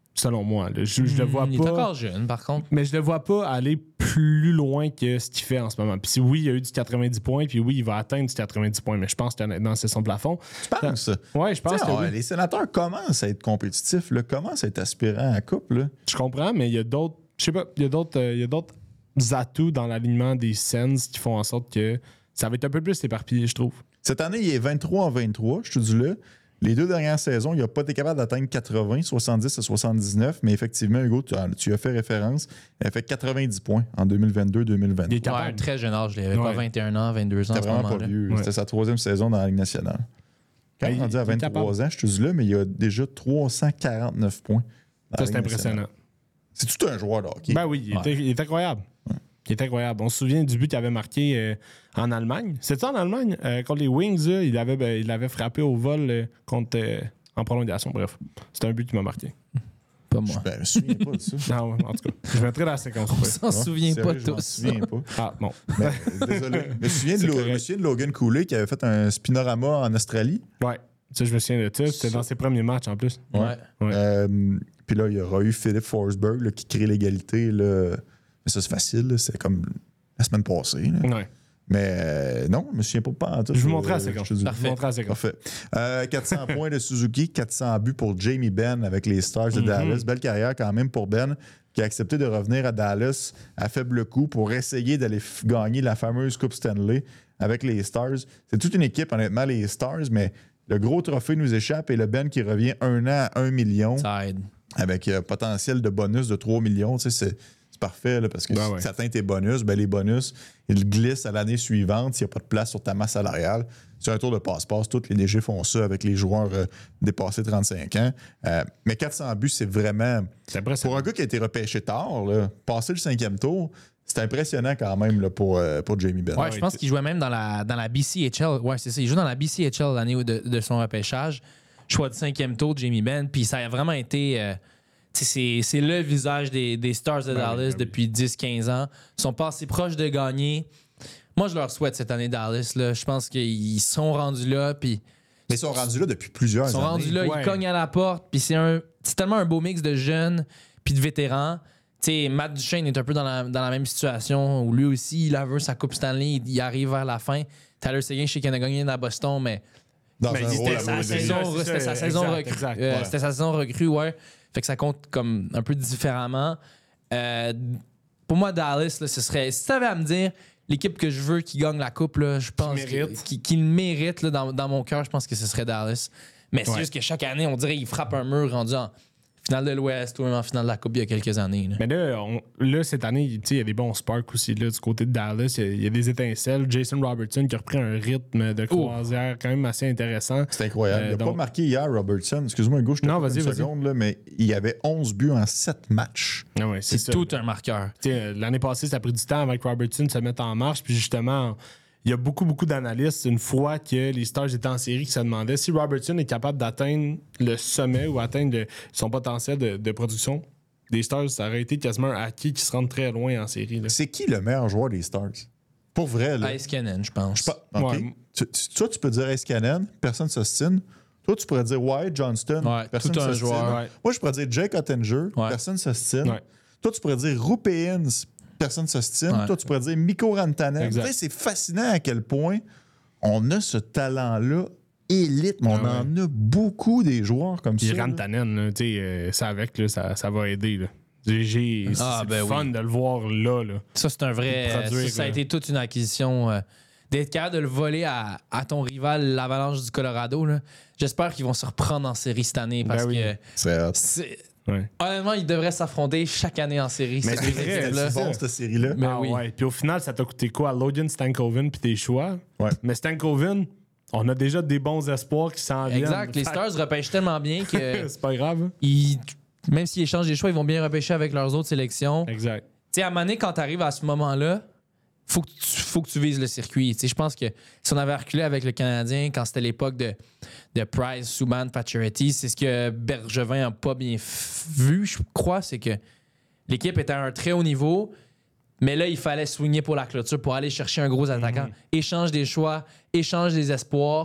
S3: selon moi. Là. Je le vois
S2: Il est
S3: pas.
S2: encore jeune, par contre.
S3: Mais je le vois pas aller plus loin que ce qu'il fait en ce moment. Puis oui, il y a eu du 90 points, puis oui, il va atteindre du 90 points, mais je pense que honnêtement, c'est son plafond.
S1: Tu penses?
S3: Ouais, je pense que oui.
S1: Les sénateurs commencent à être compétitifs, là, commencent à être aspirants à la coupe. Là.
S3: Je comprends, mais il y a d'autres. Je sais pas, il y a d'autres atouts dans l'alignement des Sens qui font en sorte que ça va être un peu plus éparpillé, je trouve.
S1: Cette année, il est 23-23, je te dis là. Les 2 dernières saisons, il n'a pas été capable d'atteindre 80, 70 à 79, mais effectivement, Hugo, tu as fait référence. Il a fait 90 points en 2022-2023.
S3: Il est
S2: Ouais,
S3: capable.
S2: un très jeune âge. Il avait pas
S3: Ouais.
S2: 21 ans, 22 ans.
S1: C'était
S2: à ce
S1: vraiment pas
S2: moment-là.
S1: vieux.
S3: Ouais.
S1: C'était sa 3e saison dans la Ligue nationale. Quand
S3: Ben,
S1: on dit à
S3: il est
S1: 23 ans, je te dis là, mais il a déjà 349 points. dans la
S3: Ça, c'est
S1: Ligue
S3: impressionnant.
S1: nationale. C'est tout un joueur de hockey.
S3: Ben oui, il est incroyable. Il est incroyable. On se souvient du but qu'il avait marqué en Allemagne. C'était en Allemagne? Contre les Wings, là, il avait frappé au vol en prolongation. Bref, c'était un but qui m'a marqué.
S2: Pas moi.
S1: Je me souviens pas de ça.
S3: Non, en tout cas, je mettrai la séquence.
S2: On s'en souvient
S1: C'est
S2: pas
S1: vrai, je m'en
S2: tous.
S1: souviens pas.
S3: Ah, bon.
S1: Ben, désolé. Je me souviens
S3: C'est
S1: de
S3: correct.
S1: je me souviens de Logan Cooley qui avait fait un spinorama en Australie.
S3: Ouais, ça, je me souviens de ça. C'était dans ses premiers matchs en plus.
S2: Ouais.
S3: Ouais.
S1: Puis là, il y aura eu Philippe Forsberg là, qui crée l'égalité. Là. Mais ça, c'est facile. là. C'est comme la semaine passée. là.
S3: Ouais.
S1: Mais non, je me souviens pas en tout.
S3: Je vous montrerai la séquence.
S1: je te dis.
S3: Je vous montrerai la séquence.
S1: Parfait. 400 points de Suzuki, 400 buts pour Jamie Benn avec les Stars de Dallas. Belle carrière quand même pour Ben, qui a accepté de revenir à Dallas à faible coût pour essayer d'aller gagner la fameuse Coupe Stanley avec les Stars. C'est toute une équipe, honnêtement, les Stars, mais le gros trophée nous échappe et le Ben qui revient 1 an à 1 million
S2: Ça aide.
S1: avec potentiel de bonus de 3 millions. Tu sais, c'est parfait là, parce que
S3: Ben
S1: si
S3: ouais.
S1: tu atteins tes bonus, ben les bonus, ils glissent à l'année suivante s'il n'y a pas de place sur ta masse salariale. C'est un tour de passe-passe. Tous les DG font ça avec les joueurs dépassés 35 ans. Mais 400 buts, c'est vraiment...
S3: C'est impressionnant.
S1: Pour un gars qui a été repêché tard, là, passer le 5e tour, c'est impressionnant quand même là, pour Jamie Benn.
S2: Ouais, je pense qu'il jouait même dans la BCHL. Ouais, c'est ça. Il joue dans la BCHL l'année de son repêchage. Choix de 5e tour de Jamie Benn. Puis ça a vraiment été. C'est le visage des Stars de Dallas depuis 10-15 ans. Ils sont pas assez proches de gagner. Moi, je leur souhaite cette année Dallas. Là. Je pense qu'ils sont rendus là. Puis
S1: Mais ils sont rendus là depuis plusieurs
S2: ils sont
S1: années.
S2: rendus là,
S3: Ouais.
S2: ils cognent à la porte. Puis c'est tellement un beau mix de jeunes puis de vétérans. T'sais, Matt Duchesne est un peu dans la même situation où lui aussi, il a vu sa Coupe Stanley, il arrive vers la fin. Tyler Seguin, je sais qu'il en a gagné à Boston, mais
S1: Dans
S3: Mais
S1: un
S3: c'était
S1: rôle
S3: sa
S1: à
S3: saison.
S1: modéliser.
S2: c'était sa
S3: Exact,
S2: saison recrue.
S3: exact, ouais.
S2: C'était sa saison recrue, ouais. Fait que ça compte comme un peu différemment. Pour moi, Dallas, là, ce serait. Si tu avais à me dire l'équipe que je veux qui gagne la coupe, là, je pense
S3: mérite.
S2: qu'il le mérite là, dans mon cœur, je pense que ce serait Dallas. Mais c'est
S3: Ouais.
S2: juste que chaque année, on dirait qu'il frappe un mur rendu en finale de l'Ouest ou même en finale de la Coupe il y a quelques années. Là.
S3: Mais là, cette année, il y a des bons sparks aussi là, du côté de Dallas. Il y a des étincelles. Jason Robertson qui a repris un rythme de croisière quand même assez intéressant.
S1: C'est incroyable. Il n'a pas
S3: donc-
S1: marqué hier, Robertson. Excuse-moi, Hugo, je te
S3: Non,
S1: coupe
S3: vas-y,
S1: une
S3: vas-y.
S1: seconde, là, mais il y avait 11 buts en 7 matchs.
S3: Ah ouais,
S2: C'est
S3: ça.
S2: tout un marqueur.
S3: L'année passée, ça a pris du temps avec Robertson de se mettre en marche. Puis justement, il y a beaucoup d'analystes, une fois que les Stars étaient en série, qui se demandaient si Robertson est capable d'atteindre le sommet ou atteindre son potentiel de production des Stars, ça aurait été quasiment un acquis qui se rend très loin en série. Là.
S1: C'est qui le meilleur joueur des Stars? Pour vrai, là.
S2: Ice Cannon, je pense.
S1: OK.
S3: Ouais.
S1: Toi, tu peux dire Ice Cannon, personne ne s'ostine. Toi, tu pourrais dire Wyatt Johnston,
S2: Ouais,
S1: personne
S2: tout
S1: ne
S2: un
S1: s'ostine.
S2: joueur.
S3: Ouais.
S1: Moi, je pourrais dire Jake Ottinger,
S2: Ouais.
S1: personne ne s'ostine.
S3: Ouais.
S1: Toi, tu pourrais dire Rupéens, personne ne s'ostine.
S2: Ouais.
S1: Toi, tu pourrais dire Mikko Rantanen.
S3: Exact.
S1: Tu sais, c'est fascinant à quel point on a ce talent-là élite, mais on
S3: Ah
S1: en a beaucoup des joueurs comme
S3: Puis
S1: ça. là.
S3: Rantanen, là, ça avec, là, ça va aider. Là. C'est
S2: ben
S3: fun
S2: oui.
S3: de le voir là.
S2: Ça, c'est un vrai.
S3: Produire,
S2: Ça a été toute une acquisition. D'être capable de le voler à ton rival, l'Avalanche du Colorado. Là. J'espère qu'ils vont se reprendre en série cette année parce
S3: Ben oui.
S2: que.
S1: C'est hot.
S3: Ouais.
S2: Honnêtement, ils devraient s'affronter chaque année en série.
S3: Mais
S2: ces
S3: c'est
S2: deux
S3: vrai,
S2: équipes-là.
S1: C'est bon, cette série-là.
S2: Mais
S3: Ah
S2: oui.
S3: ouais. Puis au final, ça t'a coûté quoi? Logan Stankoven puis tes choix.
S1: Ouais.
S3: Mais Stankoven, on a déjà des bons espoirs qui s'en viennent.
S2: Exact. Les
S3: Fait-
S2: Stars repêchent tellement bien que
S3: c'est pas grave.
S2: même s'ils échangent des choix, ils vont bien repêcher avec leurs autres sélections. Tu
S3: Exact.
S2: sais, à un moment donné, quand tu arrives à ce moment-là, faut que tu vises le circuit. Tu sais, je pense que si on avait reculé avec le Canadien quand c'était l'époque de Price, Subban, Pacioretty, c'est ce que Bergevin n'a pas bien vu, je crois, c'est que l'équipe était à un très haut niveau, mais là, il fallait swinguer pour la clôture, pour aller chercher un gros attaquant. Échange des choix, échange des espoirs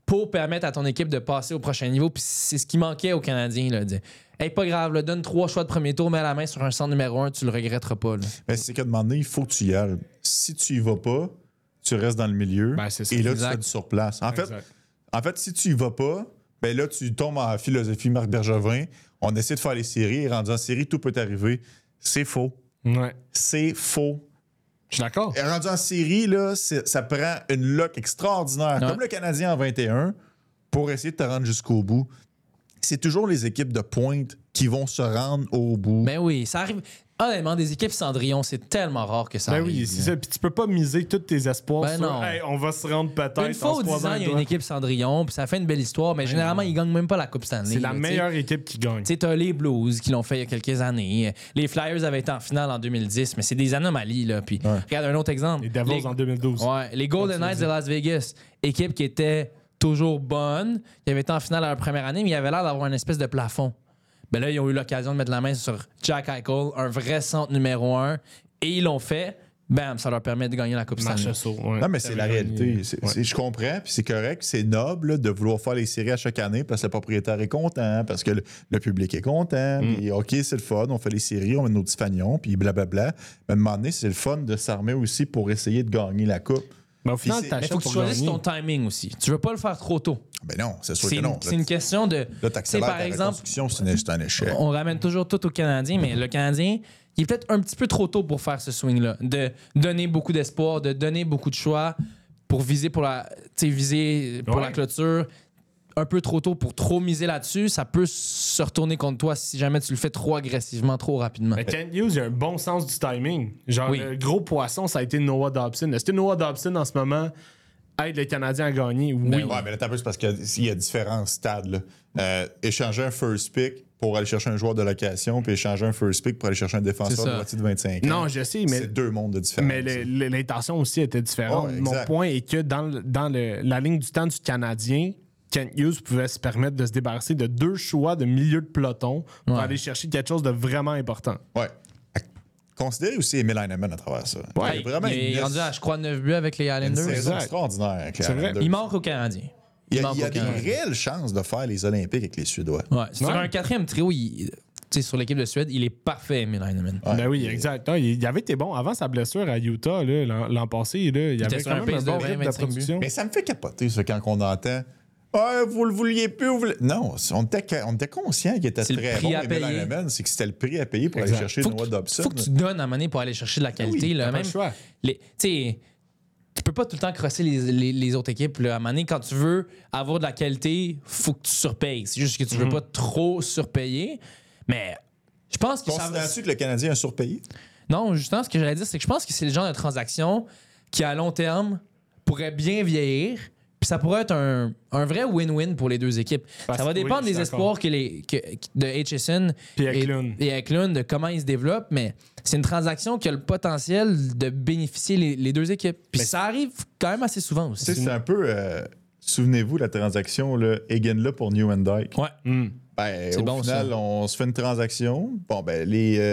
S2: pour permettre à ton équipe de passer au prochain niveau. Puis c'est ce qui manquait aux Canadiens. Là, de, hey, pas grave, là, donne 3 choix de premier tour, mets la main sur un centre numéro 1, tu le regretteras pas. Là.
S1: Ben, c'est qu'à demander, il faut que tu y ailles. Si tu y vas pas, tu restes dans le milieu.
S3: Ben, c'est ça.
S1: Et là,
S2: Exact.
S1: tu fais du surplace. En
S3: Exact.
S1: fait, si tu y vas pas, ben là, tu tombes en philosophie Marc Bergevin. On essaie de faire les séries et rendu en série, tout peut arriver. C'est faux.
S3: Ouais.
S1: C'est faux.
S3: Je suis d'accord.
S1: Et rendu en série, là, ça prend une luck extraordinaire,
S2: Ouais.
S1: comme le Canadien en 21, pour essayer de te rendre jusqu'au bout. C'est toujours les équipes de pointe qui vont se rendre au bout.
S2: Ben oui, ça arrive. Honnêtement, des équipes Cendrillon, c'est tellement rare que ça
S3: Ben
S2: arrive.
S3: oui, c'est ça. Puis tu peux pas miser tous tes espoirs
S2: Ben
S3: sur
S2: non.
S3: hey, on va se rendre peut-être.
S2: Une fois
S3: en
S2: aux
S3: se
S2: 10
S3: croisant
S2: ans, il y a
S3: les
S2: une
S3: doigts.
S2: équipe Cendrillon, puis ça fait une belle histoire, mais généralement, ils gagnent même pas la Coupe Stanley.
S3: C'est la
S2: là, tu sais.
S3: meilleure équipe qui gagne.
S2: Tu sais, t'as les Blues qui l'ont fait il y a quelques années. Les Flyers avaient été en finale en 2010, mais c'est des anomalies. Là. Puis, regarde un autre exemple.
S3: Les Devils en 2012.
S2: Ouais, les Golden Knights de Las Vegas, équipe qui était toujours bonne. Ils avaient été en finale à leur première année, mais ils avaient l'air d'avoir une espèce de plafond. Ben là, ils ont eu l'occasion de mettre la main sur Jack Eichel, un vrai centre numéro 1, et ils l'ont fait. Bam, ça leur permet de gagner la Coupe Stanley.
S3: Marche saut. Ouais.
S1: Non, mais c'est la réalité. Je comprends, puis c'est correct, c'est noble là, de vouloir faire les séries à chaque année parce que le propriétaire est content, parce que le public est content. Puis, OK, c'est le fun, on fait les séries, on met nos petits fagnons, puis blablabla. Mais à un moment donné, c'est le fun de s'armer aussi pour essayer de gagner la Coupe.
S3: Mais au final,
S1: Puis
S2: Mais il faut que tu
S3: pour
S2: choisisses
S3: gagner.
S2: ton timing aussi. Tu veux pas le faire trop tôt.
S1: Ben non, c'est sûr
S2: C'est
S1: que
S2: une,
S1: non.
S2: c'est une question de.
S1: Là,
S2: Tu sais,
S1: t'accélères
S2: par
S1: ta
S2: exemple,
S1: reconstruction, c'est un échec.
S2: on ramène toujours tout au Canadien, mais le Canadien, il est peut-être un petit peu trop tôt pour faire ce swing-là. De donner beaucoup d'espoir, de donner beaucoup de choix pour viser pour la
S3: Ouais.
S2: clôture. Un peu trop tôt pour trop miser là-dessus, ça peut se retourner contre toi si jamais tu le fais trop agressivement, trop rapidement.
S3: Mais Kent Hughes, il a un bon sens du timing. Genre,
S2: Oui.
S3: le gros poisson, ça a été Noah Dobson. Est-ce que Noah Dobson, en ce moment, aide les Canadiens à gagner? Oui.
S1: Ouais, mais là, t'as peu, c'est parce qu'il y a différents stades. Là. Échanger un first pick pour aller chercher un joueur de location, puis échanger un first pick pour aller chercher un
S2: C'est
S1: défenseur
S2: ça.
S1: de moitié de 25 ans.
S3: Non, je sais, mais
S1: C'est deux mondes de différence.
S3: Mais l'intention aussi était différente.
S1: Ouais,
S3: Mon
S1: exact.
S3: point est que dans la ligne du temps du Canadien, Kent Hughes pouvait se permettre de se débarrasser de 2 choix de milieu de peloton pour
S2: Ouais.
S3: aller chercher quelque chose de vraiment important.
S1: Ouais. Considérez aussi Emil Heinemann à travers ça.
S2: Ouais, il est rendu à, je crois, 9 buts avec les
S1: une
S2: Islanders.
S1: saison
S3: Exact.
S1: extraordinaire avec les
S3: C'est vrai.
S1: Islanders.
S2: Il manque aux Canadiens.
S1: Il y a,
S2: manque
S1: il y a
S2: aux
S1: des
S2: Canadiens.
S1: réelles chances de faire les Olympiques avec les Suédois.
S2: Ouais. Sur
S3: Ouais.
S2: un 4e trio, tu sais, sur l'équipe de Suède, il est parfait, Emil Heinemann.
S1: Ouais.
S3: Ben oui, exact. Non, il avait été bon. Avant sa blessure à Utah, là, l'an passé, là, il avait
S2: était sur
S3: quand
S2: un
S3: même un
S2: pace de
S3: bon
S2: 20,
S3: rythme de
S2: 25 buts.
S3: production.
S1: Mais ça me fait capoter, ça, quand on entend « Ah, vous le vouliez plus, vous le... » Non, on était conscient qu'il était
S2: C'est le
S1: très
S2: prix
S1: bon,
S2: à
S1: Emil
S2: payer.
S1: Heinemann. C'est que c'était le prix à payer pour
S3: Exact.
S1: aller chercher Noah Dobson.
S2: Faut que tu donnes à monnaie pour aller chercher de la qualité.
S3: Oui,
S2: là,
S3: t'as pas
S2: même
S3: le choix.
S2: tu sais, tu peux pas tout le temps crosser les autres équipes. Là. À un moment donné, quand tu veux avoir de la qualité, faut que tu surpayes. C'est juste que tu veux pas trop surpayer. Mais je pense que ça va...
S1: Considères-tu que le Canadien a surpayé?
S2: Non, justement, ce que j'allais dire, c'est que je pense que c'est le genre de transaction qui, à long terme, pourrait bien vieillir. Puis ça pourrait être un vrai win-win pour les deux équipes.
S3: Parce
S2: Ça va
S3: que oui,
S2: dépendre
S3: je suis
S2: des espoirs de Aitchison
S3: Puis Eklund.
S2: et Eklund, de comment ils se développent, mais c'est une transaction qui a le potentiel de bénéficier les deux équipes. Puis
S3: Mais
S2: ça arrive quand même assez souvent
S1: Tu sais,
S2: aussi.
S1: c'est un peu... souvenez-vous, la transaction, là, Egan-là pour Nieuwendyk.
S2: Ouais.
S1: Ben,
S2: C'est
S1: au
S2: bon,
S1: final,
S2: ça.
S1: on se fait une transaction. Bon, ben,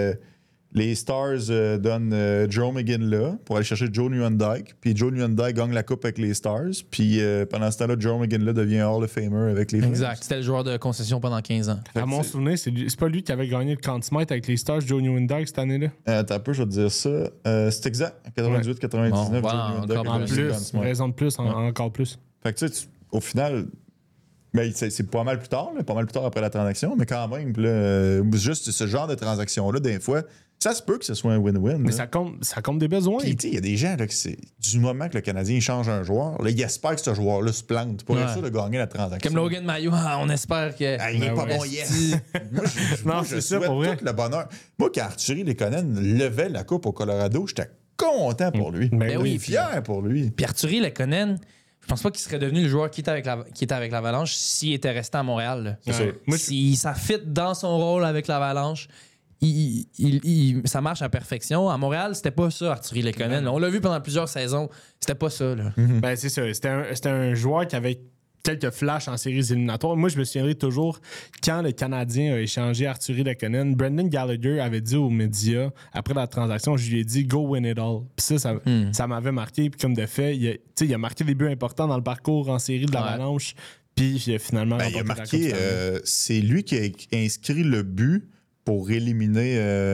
S1: les Stars donnent Joe McGinn pour aller chercher Joe Nieuwendyk. Puis Joe Nieuwendyk gagne la coupe avec les Stars. Puis pendant ce temps-là, Joe McGinn devient Hall of Famer avec les Flames.
S2: Exact. C'était le joueur de concession pendant 15 ans.
S3: À mon souvenir, c'est pas lui qui avait gagné le Conn Smythe avec les Stars, Joe Nieuwendyk, cette année-là.
S1: Attends un peu, je vais te dire ça. C'est exact. 98-99,
S2: Bon,
S1: Joe
S2: voilà,
S1: Nieuwendyk
S2: encore
S1: a
S3: En
S1: gagné
S2: plus.
S1: le Conn
S3: plus,
S1: Smythe.
S3: raison de plus, encore plus.
S1: Fait que tu sais, au final, ben, c'est pas mal plus tard, là, pas mal plus tard après la transaction, mais quand même, puis là, juste ce genre de transaction-là, des fois, ça se peut que ce soit un win-win.
S3: Mais
S1: là.
S3: ça compte des besoins.
S1: Puis, tu sais, il y a des gens, là, qui c'est du moment que le Canadien il change un joueur, là, il espère que ce joueur-là se plante pour être
S2: Ouais.
S1: sûr de gagner la transaction.
S2: Comme Logan Mayo, on espère que...
S1: Ah, il est
S3: Ben
S1: pas
S3: ouais.
S1: bon, yes! Moi,
S3: Non,
S1: je
S3: c'est ça,
S1: souhaite
S3: pour vrai.
S1: tout le bonheur. Moi, quand Arthurie Lekonen levait la coupe au Colorado, j'étais content pour lui.
S3: Ben
S2: oui,
S1: oui, fier pour lui.
S2: Puis Arthurie Lekonen, je pense pas qu'il serait devenu le joueur qui était avec l'Avalanche s'il était resté à Montréal. Là.
S1: C'est sûr.
S3: Moi,
S2: Si ça fit dans son rôle avec l'Avalanche, ça marche à perfection. À Montréal, c'était pas ça, Arthurie Lekonen. On l'a vu pendant plusieurs saisons. C'était pas ça. Là.
S3: Ben, c'est ça. C'était un joueur qui avait quelques flashs en séries éliminatoires. Moi, je me souviendrai toujours quand le Canadien a échangé Arthurie Lekonen, Brendan Gallagher avait dit aux médias, après la transaction, je lui ai dit « Go win it all ». Puis ça m'avait marqué. Puis comme de fait, il a marqué des buts importants dans le parcours en série de l'Avalanche. Puis il a finalement
S1: il a
S3: remporté
S1: marqué,
S3: la Coupe Stanley.
S1: c'est lui qui a inscrit le but pour éliminer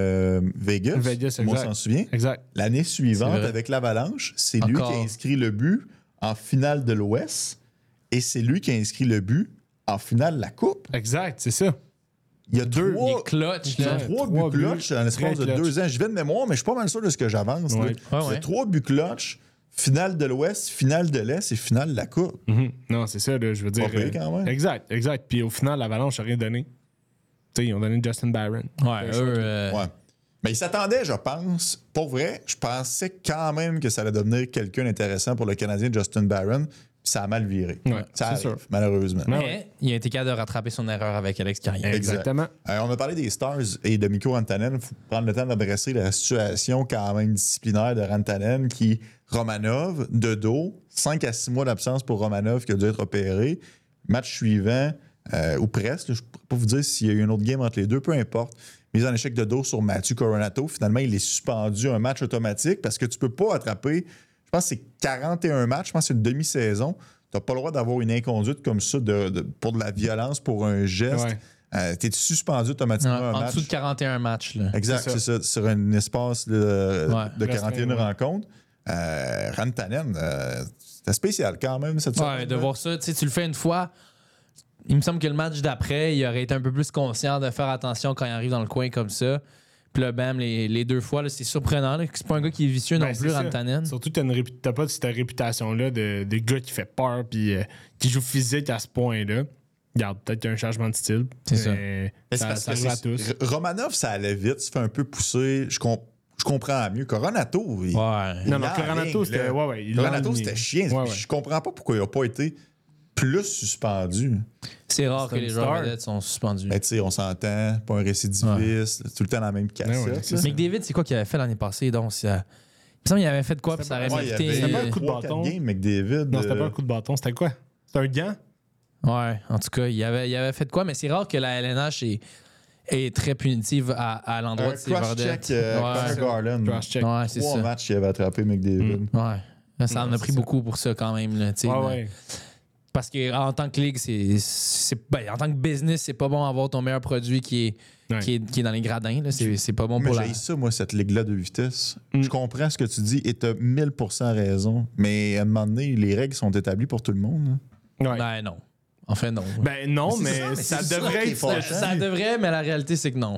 S1: Vegas.
S3: Vegas,
S1: Moi,
S3: exact.
S1: s'en souvient.
S3: Exact.
S1: L'année suivante,
S2: C'est vrai.
S1: avec l'Avalanche, c'est lui qui
S2: Encore.
S1: a inscrit le but en finale de l'Ouest et c'est lui qui a inscrit le but en finale de la Coupe.
S3: Exact, c'est ça.
S1: Il y a
S2: Il
S1: trois,
S2: est clutch,
S1: il y a
S2: là.
S1: trois
S3: Trois
S1: buts
S3: buts,
S1: clutch en l'espace
S3: très
S1: de
S3: clutch.
S1: 2 ans. Je vais de mémoire, mais je suis pas mal sûr de ce que j'avance. là.
S3: Ouais.
S2: Ouais,
S1: Il y
S2: ouais.
S1: a 3 buts clutch, finale de l'Ouest, finale de l'Est et finale de la Coupe.
S3: Non, c'est ça, là, je veux dire.
S1: Pas pire, quand même.
S3: Exact. Puis au final, l'Avalanche n'a rien donné. Tu sais, ils ont donné Justin Barron.
S2: Ouais, eux,
S1: Ouais. Mais il s'attendait, je pense. Pour vrai, je pensais quand même que ça allait devenir quelqu'un d'intéressant pour le Canadien, Justin Barron. Puis ça a mal viré.
S3: Ouais,
S1: ça
S3: c'est
S1: arrive,
S3: sûr.
S1: malheureusement.
S2: mais il a été capable de rattraper son erreur avec Alex Carrier.
S3: Exactement.
S1: On a parlé des Stars et de Mikko Rantanen. Il faut prendre le temps d'adresser la situation quand même disciplinaire de Rantanen qui, Romanov, de dos, 5 à 6 mois d'absence pour Romanov qui a dû être opéré. Match suivant, ou presque, je ne pourrais pas vous dire s'il y a eu une autre game entre les deux, peu importe. Mise en échec de dos sur Mathieu Coronato. Finalement, il est suspendu un match automatique parce que tu ne peux pas attraper, je pense que c'est 41 matchs, je pense que c'est une demi-saison. Tu n'as pas le droit d'avoir une inconduite comme ça pour de la violence, pour un geste. Tu es suspendu automatiquement un
S2: En
S1: match.
S2: dessous de 41 matchs. Là.
S1: Exact,
S3: C'est
S1: c'est ça. Sur un espace de 41
S3: ouais.
S1: rencontres. Rantanen, c'était spécial quand même cette
S2: Ouais,
S1: semaine.
S2: de voir ça, tu sais, tu le fais une fois. Il me semble que le match d'après, il aurait été un peu plus conscient de faire attention quand il arrive dans le coin comme ça. Puis là, bam, les deux fois, là, c'est surprenant. Là, que c'est pas un gars qui est vicieux non
S3: Ben,
S2: plus,
S3: c'est ça.
S2: Rantanen.
S3: Surtout, t'as pas cette réputation-là de gars qui fait peur puis qui joue physique à ce point-là. Regarde, peut-être qu'il y a un changement de style.
S2: C'est ça.
S1: Mais c'est
S3: Ça
S1: parce que
S3: arrive à tous.
S1: Romanov, ça allait vite, se fait un peu pousser. Je comprends mieux. Coronato, il,
S2: Ouais.
S3: Non,
S1: il
S3: Coronato,
S1: enligne,
S3: c'était.
S1: là.
S3: Ouais, ouais.
S1: Coronato, c'était chiant.
S3: Ouais,
S1: Puis Je comprends pas pourquoi il n'a pas été plus suspendu.
S2: C'est rare que
S3: C'est
S2: les
S3: une
S2: joueurs
S3: star.
S2: vedettes sont suspendus.
S1: Ben, tu sais, on s'entend, pas un récidiviste, tout le temps la même cassette.
S3: Ouais, c'est
S1: là.
S3: ça.
S2: McDavid, c'est quoi qu'il avait fait l'année passée? Donc, ça... Il me semble qu'il avait fait de quoi, puis ça aurait
S1: Ouais, il y
S2: mérité.
S1: avait
S3: pas un coup de
S1: 3-4
S3: bâton.
S1: games, McDavid.
S3: Non, c'était pas un coup de bâton. C'était quoi? C'était un gant?
S2: Ouais, en tout cas, il avait fait de quoi, mais c'est rare que la LNH est très punitive à l'endroit
S1: Un
S2: de ses
S1: cross-check
S2: vedettes.
S1: Connor Garland.
S3: Cross-check.
S2: Ouais, c'est
S1: 3
S2: ça.
S1: matchs qu'il avait attrapé McDavid.
S2: Ouais. Là, ça en a
S3: Ouais,
S2: pris
S3: c'est
S2: beaucoup pour ça quand même. Là, tu sais,
S3: Ouais,
S2: là.
S3: ouais.
S2: Parce qu'en tant que ligue, en tant que business, c'est pas bon d'avoir ton meilleur produit qui est,
S3: Ouais.
S2: qui est dans les gradins. Là. C'est pas bon
S1: Mais
S2: pour la...
S1: j'ai ça, moi, cette ligue-là de vitesse.
S3: Mm.
S1: Je comprends ce que tu dis et tu as 1000% raison. Mais à un moment donné, les règles sont établies pour tout le monde. hein.
S3: Ouais.
S2: Ben non. En fait, non.
S3: Ben non,
S1: Mais c'est
S3: mais
S1: ça,
S3: ça
S1: mais c'est ça
S3: devrait
S1: qui est
S3: être.
S1: fâchant.
S2: Ça devrait, mais la réalité, c'est que non.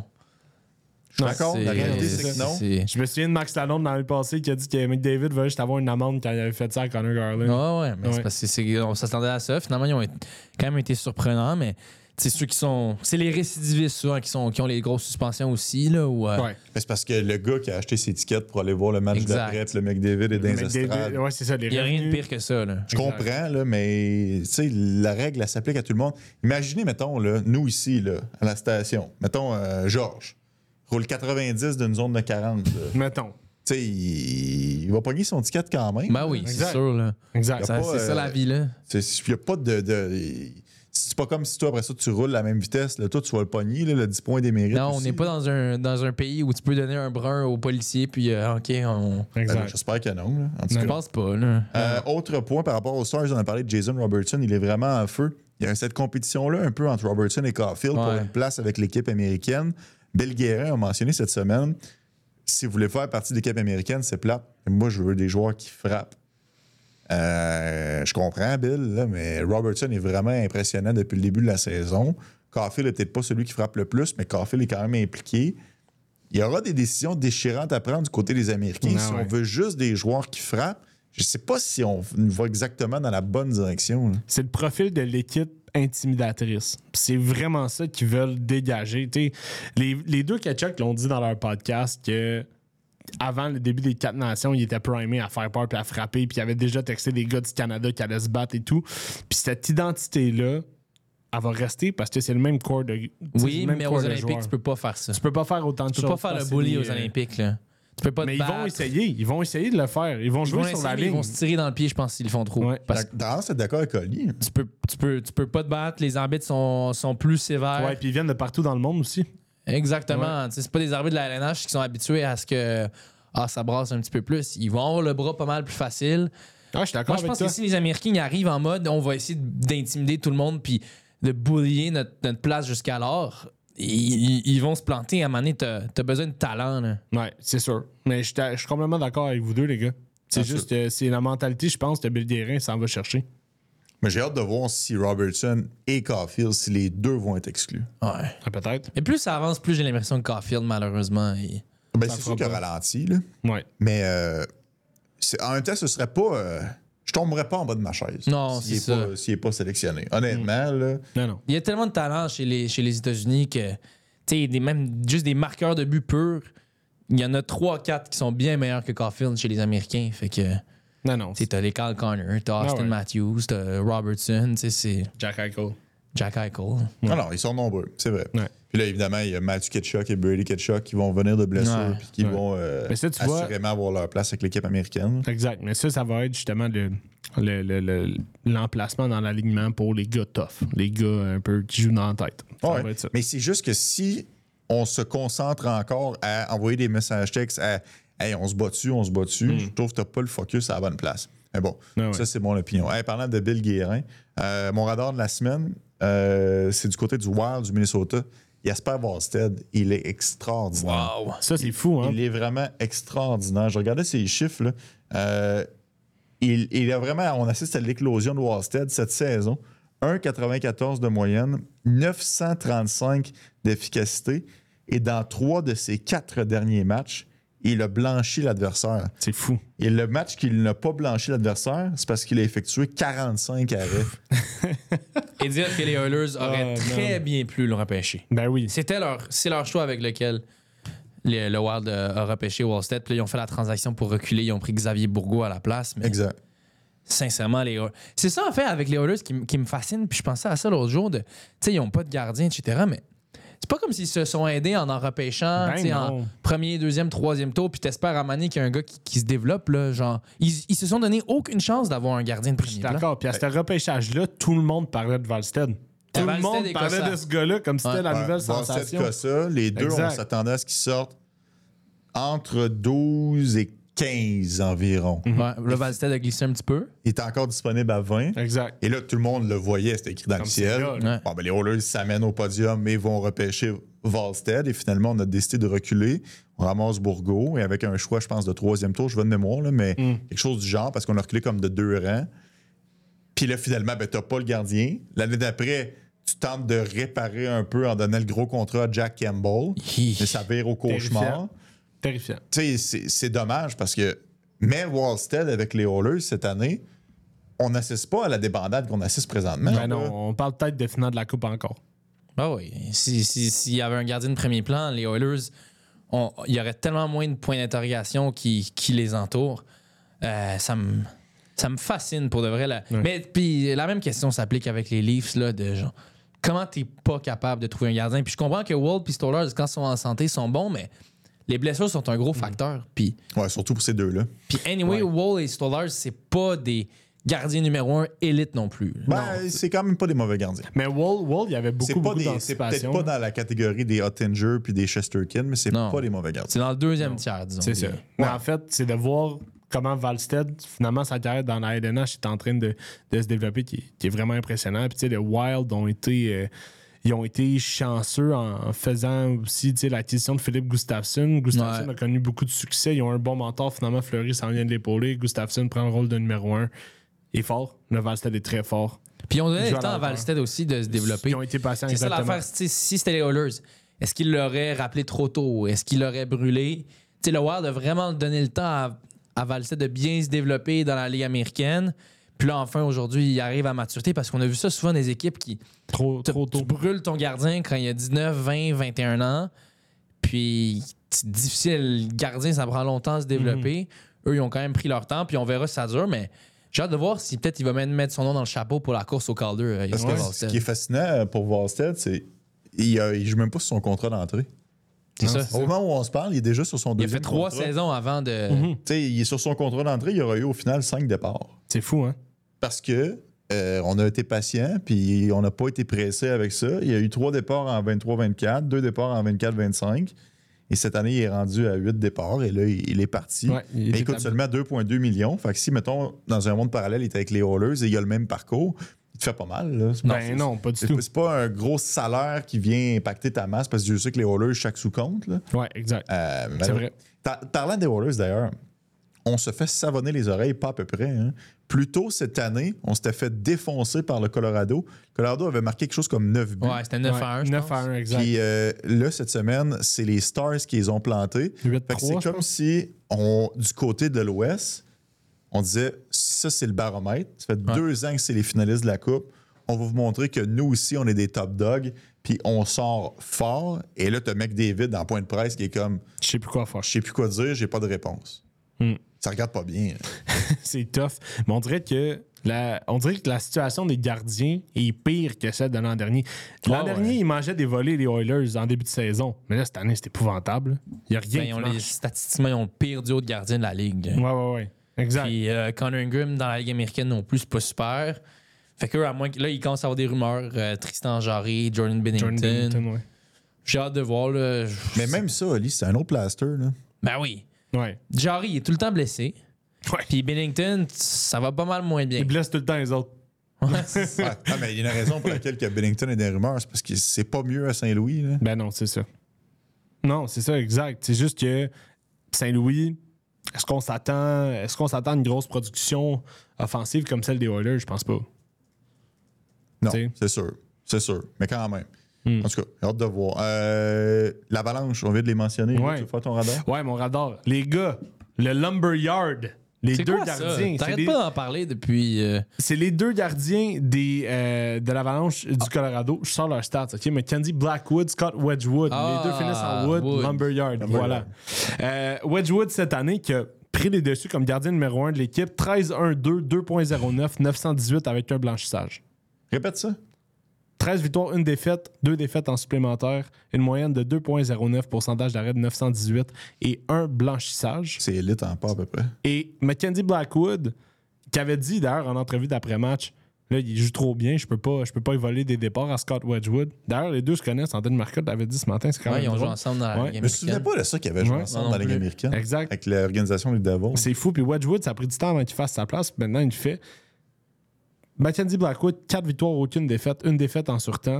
S1: Je suis d'accord. La réalité, c'est que non.
S3: Je me souviens de Max Lalonde dans le passé qui a dit que McDavid va juste avoir une amende quand il avait fait ça à Connor Garland.
S2: Ouais, mais
S3: Ouais.
S2: c'est parce qu'on s'attendait à ça. Finalement, ils ont quand même été surprenants, mais c'est ceux qui sont. C'est les récidivistes souvent qui ont les grosses suspensions aussi. Là, où,
S3: Ouais.
S1: Mais c'est parce que le gars qui a acheté ses tickets pour aller voir le match
S2: Exact.
S1: d'après, puis le McDavid est dans les
S3: McDavid,
S1: estrades.
S3: ouais, c'est ça. Les
S2: il n'y a rien de
S3: revenus.
S2: pire que ça. Là.
S1: Je comprends, là, mais tu sais, la règle, elle s'applique à tout le monde. Imaginez, mettons, là, nous ici, là, à la station, mettons, Georges, roule 90 d'une zone de 40. là.
S3: Mettons.
S1: Tu sais, il va pogner son ticket quand même.
S2: Ben oui, c'est
S3: Exact.
S2: sûr. Là.
S3: Exact.
S1: Y a pas,
S2: C'est ça la vie. Là.
S1: Il n'y a pas de c'est pas comme si toi, après ça, tu roules à la même vitesse. Là, toi, tu vas le pogner, là, le 10 points des mérites.
S2: Non, on
S1: aussi,
S2: n'est pas
S1: là.
S2: dans un pays où tu peux donner un brun au policier, puis OK, on.
S3: Exact.
S1: J'espère que non. Là. En tout
S2: Je
S1: cas.
S2: pense pas. Là.
S1: Autre point par rapport aux Stars, on a parlé de Jason Robertson. Il est vraiment en feu. Il y a cette compétition-là un peu entre Robertson et Caulfield pour
S2: Ouais.
S1: une place avec l'équipe américaine. Bill Guérin a mentionné cette semaine, si vous voulez faire partie de l'équipe américaine, c'est plate. Moi, je veux des joueurs qui frappent. Je comprends, Bill, là, mais Robertson est vraiment impressionnant depuis le début de la saison. Caulfield n'est peut-être pas celui qui frappe le plus, mais Caulfield est quand même impliqué. Il y aura des décisions déchirantes à prendre du côté des Américains.
S3: Ah
S1: si
S3: ouais.
S1: on veut juste des joueurs qui frappent, je ne sais pas si on va exactement dans la bonne direction. là.
S3: C'est le profil de l'équipe intimidatrice. C'est vraiment ça qu'ils veulent dégager. T'sais, les deux Kachuk l'ont dit dans leur podcast que avant le début des 4 nations, ils étaient primés à faire peur puis à frapper, puis ils avaient déjà texté des gars du Canada qui allaient se battre et tout. Puis cette identité-là, elle va rester parce que c'est le même corps de.
S2: Oui,
S3: le même
S2: mais
S3: corps
S2: aux
S3: de
S2: Olympiques,
S3: joueurs.
S2: tu peux pas faire ça.
S3: Tu peux pas faire autant de
S2: Tu
S3: choses.
S2: peux pas faire le
S3: parce
S2: bully
S3: que
S2: aux
S3: c'est
S2: Olympiques. Là. Tu peux pas te
S3: Mais
S2: battre.
S3: ils vont essayer de le faire. Ils vont jouer sur la ligne.
S2: Ils vont se tirer dans le pied, je pense, s'ils le font trop.
S3: Ouais.
S2: Parce que
S1: Dans c'est d'accord avec Oli.
S2: tu peux pas te battre, les arbitres sont plus sévères.
S3: Ouais, puis ils viennent de partout dans le monde aussi.
S2: Exactement. Tu sais, c'est pas des arbitres de la LNH qui sont habitués à ce que ça brasse un petit peu plus. Ils vont avoir le bras pas mal plus facile.
S3: Ah, je suis d'accord
S2: Moi, je
S3: avec
S2: pense
S3: ça.
S2: que si les Américains y arrivent en mode on va essayer d'intimider tout le monde puis de bullier notre place jusqu'alors, ils vont se planter. À un moment donné, t'as besoin de talent. Là.
S3: Ouais, c'est sûr. Mais je suis complètement d'accord avec vous deux, les gars. C'est juste, c'est la mentalité, je pense, de Bill Guérin s'en va chercher.
S1: Mais j'ai hâte de voir si Robertson et Caulfield, si les deux vont être exclus.
S2: Ouais.
S3: Ah, peut-être.
S2: Et plus ça avance, plus j'ai l'impression que Caulfield, malheureusement,
S1: Ben,
S3: Ça
S1: c'est
S3: fera
S1: sûr qu'il a
S3: pas.
S1: ralenti, là.
S3: Ouais.
S1: Mais en même temps, ce serait pas. Je tomberais pas en bas de ma chaise.
S2: Non,
S1: s'il
S2: c'est
S1: est
S2: ça.
S1: pas, s'il est pas sélectionné. Honnêtement, là.
S3: Non.
S2: il y a tellement de talent chez les États-Unis que, tu sais, même juste des marqueurs de but purs, il y en a 3-4 qui sont bien meilleurs que Caulfield chez les Américains. Fait que,
S3: Non.
S2: tu sais, t'as les Kyle Connor, t'as Austin
S3: Ah ouais.
S2: Matthews, t'as Robertson, tu sais, c'est
S3: Jack Eichel.
S2: Jack Eichel.
S1: Non, non, ils sont nombreux, c'est vrai.
S3: Ouais.
S1: Puis là, évidemment, il y a Matthew Ketchuk et Brady Ketchuk qui vont venir de blessures
S2: Ouais.
S1: puis qui
S3: Ouais.
S1: vont
S3: Mais ça, tu vois-
S1: assurément avoir leur place avec l'équipe américaine.
S3: Exact. Mais ça va être justement l'emplacement dans l'alignement pour les gars tough. Les gars un peu qui jouent dans la tête. Ça
S1: Ouais.
S3: va être ça.
S1: Mais c'est juste que si on se concentre encore à envoyer des messages textes à hey, on se bat dessus, je trouve que t'as pas le focus à la bonne place. Mais bon,
S3: Ah ouais.
S1: ça, c'est mon opinion. Hey, parlant de Bill Guérin, mon radar de la semaine, c'est du côté du Wild du Minnesota. Jasper Wallstedt, il est extraordinaire.
S2: Wow.
S3: Ça, c'est fou, hein?
S1: Il est vraiment extraordinaire. Je regardais ses chiffres. Là. Il a vraiment. On assiste à l'éclosion de Wallstedt cette saison. 1,94 de moyenne, 935 d'efficacité. Et dans 3 de ses 4 derniers matchs, il a blanchi l'adversaire.
S3: C'est fou.
S1: Et le match qu'il n'a pas blanchi l'adversaire, c'est parce qu'il a effectué 45 arrêts.
S2: Et dire que les Oilers auraient
S3: Oh,
S2: très bien pu le repêcher.
S3: Ben oui.
S2: C'est leur choix avec lequel le Wild a repêché Wallstedt. Puis là, ils ont fait la transaction pour reculer. Ils ont pris Xavier Bourgault à la place. Mais
S1: Exact.
S2: sincèrement, c'est ça en fait avec les Oilers qui me fascine. Puis je pensais à ça l'autre jour. Tu sais, ils n'ont pas de gardien, etc. Mais c'est pas comme s'ils se sont aidés en repêchant
S3: Ben
S2: tu sais, en
S3: non.
S2: premier, deuxième, troisième tour. Puis t'espères à Mané qu'il y a un gars qui se développe. Là, genre, ils se sont donné aucune chance d'avoir un gardien de
S3: Je
S2: premier
S3: suis
S2: plan.
S3: d'accord. Puis à ce repêchage-là, tout le monde parlait de Wallstedt. Tout le
S2: Wallstedt
S3: monde
S2: et
S3: parlait
S2: Cossa.
S3: de ce gars-là comme si c'était la nouvelle sensation.
S1: Ça, les deux,
S3: Exact.
S1: on s'attendait à ce qu'ils sortent entre 12 et 15 environ.
S2: Ouais, le Wallstedt a glissé un petit peu.
S1: Il était encore disponible à 20.
S3: Exact.
S1: Et là, tout le monde le voyait, c'était écrit dans
S3: Comme
S1: le
S3: c'est
S1: ciel.
S3: là,
S2: Ouais.
S1: Bon, ben, les Oilers s'amènent au podium, mais vont repêcher Wallstedt. Et finalement, on a décidé de reculer. On ramasse Bourgault. Et avec un choix, je pense, de 3e tour, je vais de mémoire, là, mais quelque chose du genre, parce qu'on a reculé comme de 2 rangs. Puis là, finalement, ben, t'as pas le gardien. L'année d'après, tu tentes de réparer un peu en donnant le gros contrat à Jack Campbell. Mais ça vire au cauchemar.
S3: Terrifiant.
S1: Tu sais, c'est dommage parce que même Wallstedt avec les Oilers cette année, on n'assiste pas à la débandade qu'on assiste présentement.
S3: Ben non, on parle peut-être de finale de la Coupe encore.
S2: Ben oui. S'il y avait un gardien de premier plan, les Oilers, il y aurait tellement moins de points d'interrogation qui les entourent. Ça me fascine pour de vrai. Là.
S3: Ouais.
S2: Mais puis la même question s'applique avec les Leafs là, de genre comment t'es pas capable de trouver un gardien. Puis je comprends que Wall et Stolarz, quand ils sont en santé, sont bons, mais les blessures sont un gros facteur. Puis
S1: Ouais, surtout pour ces deux-là.
S2: anyway, Wall et Stolarz, c'est pas des gardiens numéro 1 élite non plus.
S1: Ben, c'est quand même pas des mauvais gardiens.
S3: Mais Wall, il y avait
S1: C'est
S3: beaucoup
S1: c'est peut-être
S3: d'anticipation.
S1: pas dans la catégorie des Ottinger puis des Chesterkin, mais c'est
S2: Non.
S1: pas des mauvais gardiens.
S2: C'est dans le deuxième tiers, disons.
S3: C'est ça. Mais en fait, c'est de voir comment Wallstedt, finalement, sa carrière dans la LNH est en train de se développer, qui est vraiment impressionnant. Puis, tu sais, les Wild ont été... ils ont été chanceux en faisant aussi l'acquisition de Philippe Gustafsson. Gustafsson
S2: Ouais.
S3: a connu beaucoup de succès. Ils ont un bon mentor. Finalement, Fleury s'en vient de l'épauler. Gustafsson prend le rôle de numéro 1. Il est fort. Le Wallstedt est très fort.
S2: Puis on donnait
S3: Ils
S2: le
S3: jouent
S2: temps
S3: à
S2: à
S3: l'envers.
S2: Wallstedt aussi de se développer.
S3: Ils ont été patients,
S2: C'est ça
S3: exactement.
S2: l'affaire. Si c'était les Oilers, est-ce qu'il l'aurait rappelé trop tôt? Est-ce qu'il l'aurait brûlé? T'sais, le Wild a vraiment donné le temps à Wallstedt de bien se développer dans la Ligue américaine. Puis là, enfin, aujourd'hui, il arrive à maturité parce qu'on a vu ça souvent des équipes qui...
S3: Trop
S2: Tu
S3: tôt.
S2: brûles ton gardien quand il a 19, 20, 21 ans. Puis c'est difficile. Le gardien, ça prend longtemps à se développer. Eux, ils ont quand même pris leur temps. Puis on verra si ça dure. Mais j'ai hâte de voir si peut-être il va même mettre son nom dans le chapeau pour la course au Calder.
S1: Parce que ce qui est fascinant pour Wallstedt, c'est qu'il joue même pas sur son contrat d'entrée.
S2: C'est
S3: Non,
S2: ça.
S1: Au moment où on se parle, il est déjà sur son
S2: Il a
S1: deuxième
S2: fait 3
S1: contrat.
S2: saisons avant de.
S1: Tu sais, il est sur son contrat d'entrée, il y aura eu au final 5 départs.
S3: C'est fou, hein?
S1: Parce que on a été patient, puis on n'a pas été pressé avec ça. Il y a eu 3 départs en 23-24, 2 départs en 24-25. Et cette année, il est rendu à 8 départs et là, il est parti.
S3: Ouais, il
S1: Mais
S3: est
S1: il coûte
S3: établi.
S1: seulement 2,2 millions. Fait que si, mettons, dans un monde parallèle, il est avec les Oilers et il a le même parcours, il te fait pas mal. Là.
S3: Ben non, pas du tout.
S1: C'est pas un gros salaire qui vient impacter ta masse parce que je sais que les Oilers, chaque sous compte. Là.
S3: Ouais, exact.
S1: Mais
S3: C'est vrai.
S1: Parlant des Oilers, d'ailleurs, on se fait savonner les oreilles pas à peu près. Hein. Plus tôt cette année, on s'était fait défoncer par le Colorado. Le Colorado avait marqué quelque chose comme 9 buts.
S2: Ouais, c'était 9-1. je
S3: 9
S2: pense.
S3: à 1, exact.
S1: Puis là, cette semaine, c'est les Stars qui les ont plantés.
S3: 8-3,
S1: Fait que c'est
S3: je
S1: comme
S3: pense.
S1: si, du côté de l'Ouest, on disait, ça, c'est le baromètre. Ça fait 2 ans que c'est les finalistes de la Coupe. On va vous montrer que nous aussi, on est des top dogs. Puis on sort fort. Et là, tu as McDavid dans le point de presse qui est comme,
S3: Je sais plus quoi faire.
S1: je sais plus quoi dire, j'ai pas de réponse. Ça regarde pas bien.
S3: C'est tough. Mais on dirait que la situation des gardiens est pire que celle de l'an dernier. L'an dernier, ils mangeaient des volets, les Oilers, en début de saison. Mais là, cette année, c'est épouvantable. Il n'y a rien
S2: Ben,
S3: qui
S2: ils ont
S3: marche.
S2: statistiquement, ils ont le pire duo de gardiens de la ligue.
S3: Ouais. Exact.
S2: Puis Connor Ingram dans la Ligue américaine non plus, c'est pas super. Fait que à moins que là, il commence à avoir des rumeurs. Tristan Jarry, Jordan Binnington.
S3: Jordan Binnington, ouais.
S2: J'ai hâte de voir. Là.
S1: Mais même ça, Ali, c'est un autre plaster. Là.
S2: Ben oui.
S3: Ouais.
S2: Jarry, il est tout le temps blessé.
S3: Ouais.
S2: Puis Binnington, ça va pas mal moins bien.
S3: Ils blessent tout le temps les autres.
S1: Ouais. Ah, mais il y a une raison pour laquelle que Bennington est des rumeurs. C'est parce que c'est pas mieux à Saint-Louis. Là.
S3: Ben non, c'est ça. Non, c'est ça, exact. C'est juste que Saint-Louis, est-ce qu'on s'attend à une grosse production offensive comme celle des Oilers? Je pense pas.
S1: Non,
S3: T'sais.
S1: c'est sûr. C'est sûr. Mais quand même. En tout cas, j'ai hâte de voir. L'Avalanche, on vient de les mentionner.
S3: Ouais.
S1: Tu veux faire ton radar?
S3: Ouais, mon radar. Les gars, le Lumberyard, les
S2: C'est
S3: deux
S2: quoi ça?
S3: gardiens.
S2: T'arrêtes pas d'en parler depuis.
S3: C'est les deux gardiens de l'Avalanche du Colorado. Je sors leurs stats, OK? Mackenzie Blackwood, Scott Wedgwood.
S2: Ah,
S3: les deux finissent en Wood,
S2: Wood.
S3: Lumberyard. Voilà. Wedgwood, cette année, qui a pris les dessus comme gardien numéro 1 de l'équipe. 13-1-2, 2.09, 918 avec un blanchissage.
S1: Répète ça.
S3: 13 victoires, 1 défaite, 2 défaites en supplémentaire, une moyenne de 2.09, pourcentage d'arrêt de 918 et un blanchissage.
S1: C'est élite en pas à peu près.
S3: Et Mackenzie Blackwood, qui avait dit d'ailleurs en entrevue d'après-match, là, il joue trop bien, je peux pas y voler des départs à Scott Wedgwood. D'ailleurs, les deux se connaissent. Anthony Marcotte l'avait dit ce matin, c'est quand
S2: Ouais,
S3: même
S2: ils ont joué
S3: drôle.
S2: ensemble dans la
S3: Ouais.
S2: Ligue
S1: Je me souviens
S2: américaine.
S1: pas de ça qu'ils avaient joué
S3: Ouais,
S1: ensemble
S2: non
S1: dans la Ligue
S2: plus.
S1: américaine.
S3: Exact.
S1: Avec l'organisation des Devils.
S3: C'est fou. Puis Wedgwood, ça a pris du temps avant qu'il fasse sa place. Maintenant, il le fait. Mackenzie Blackwood, 4 victoires, aucune défaite, une défaite en surtemps.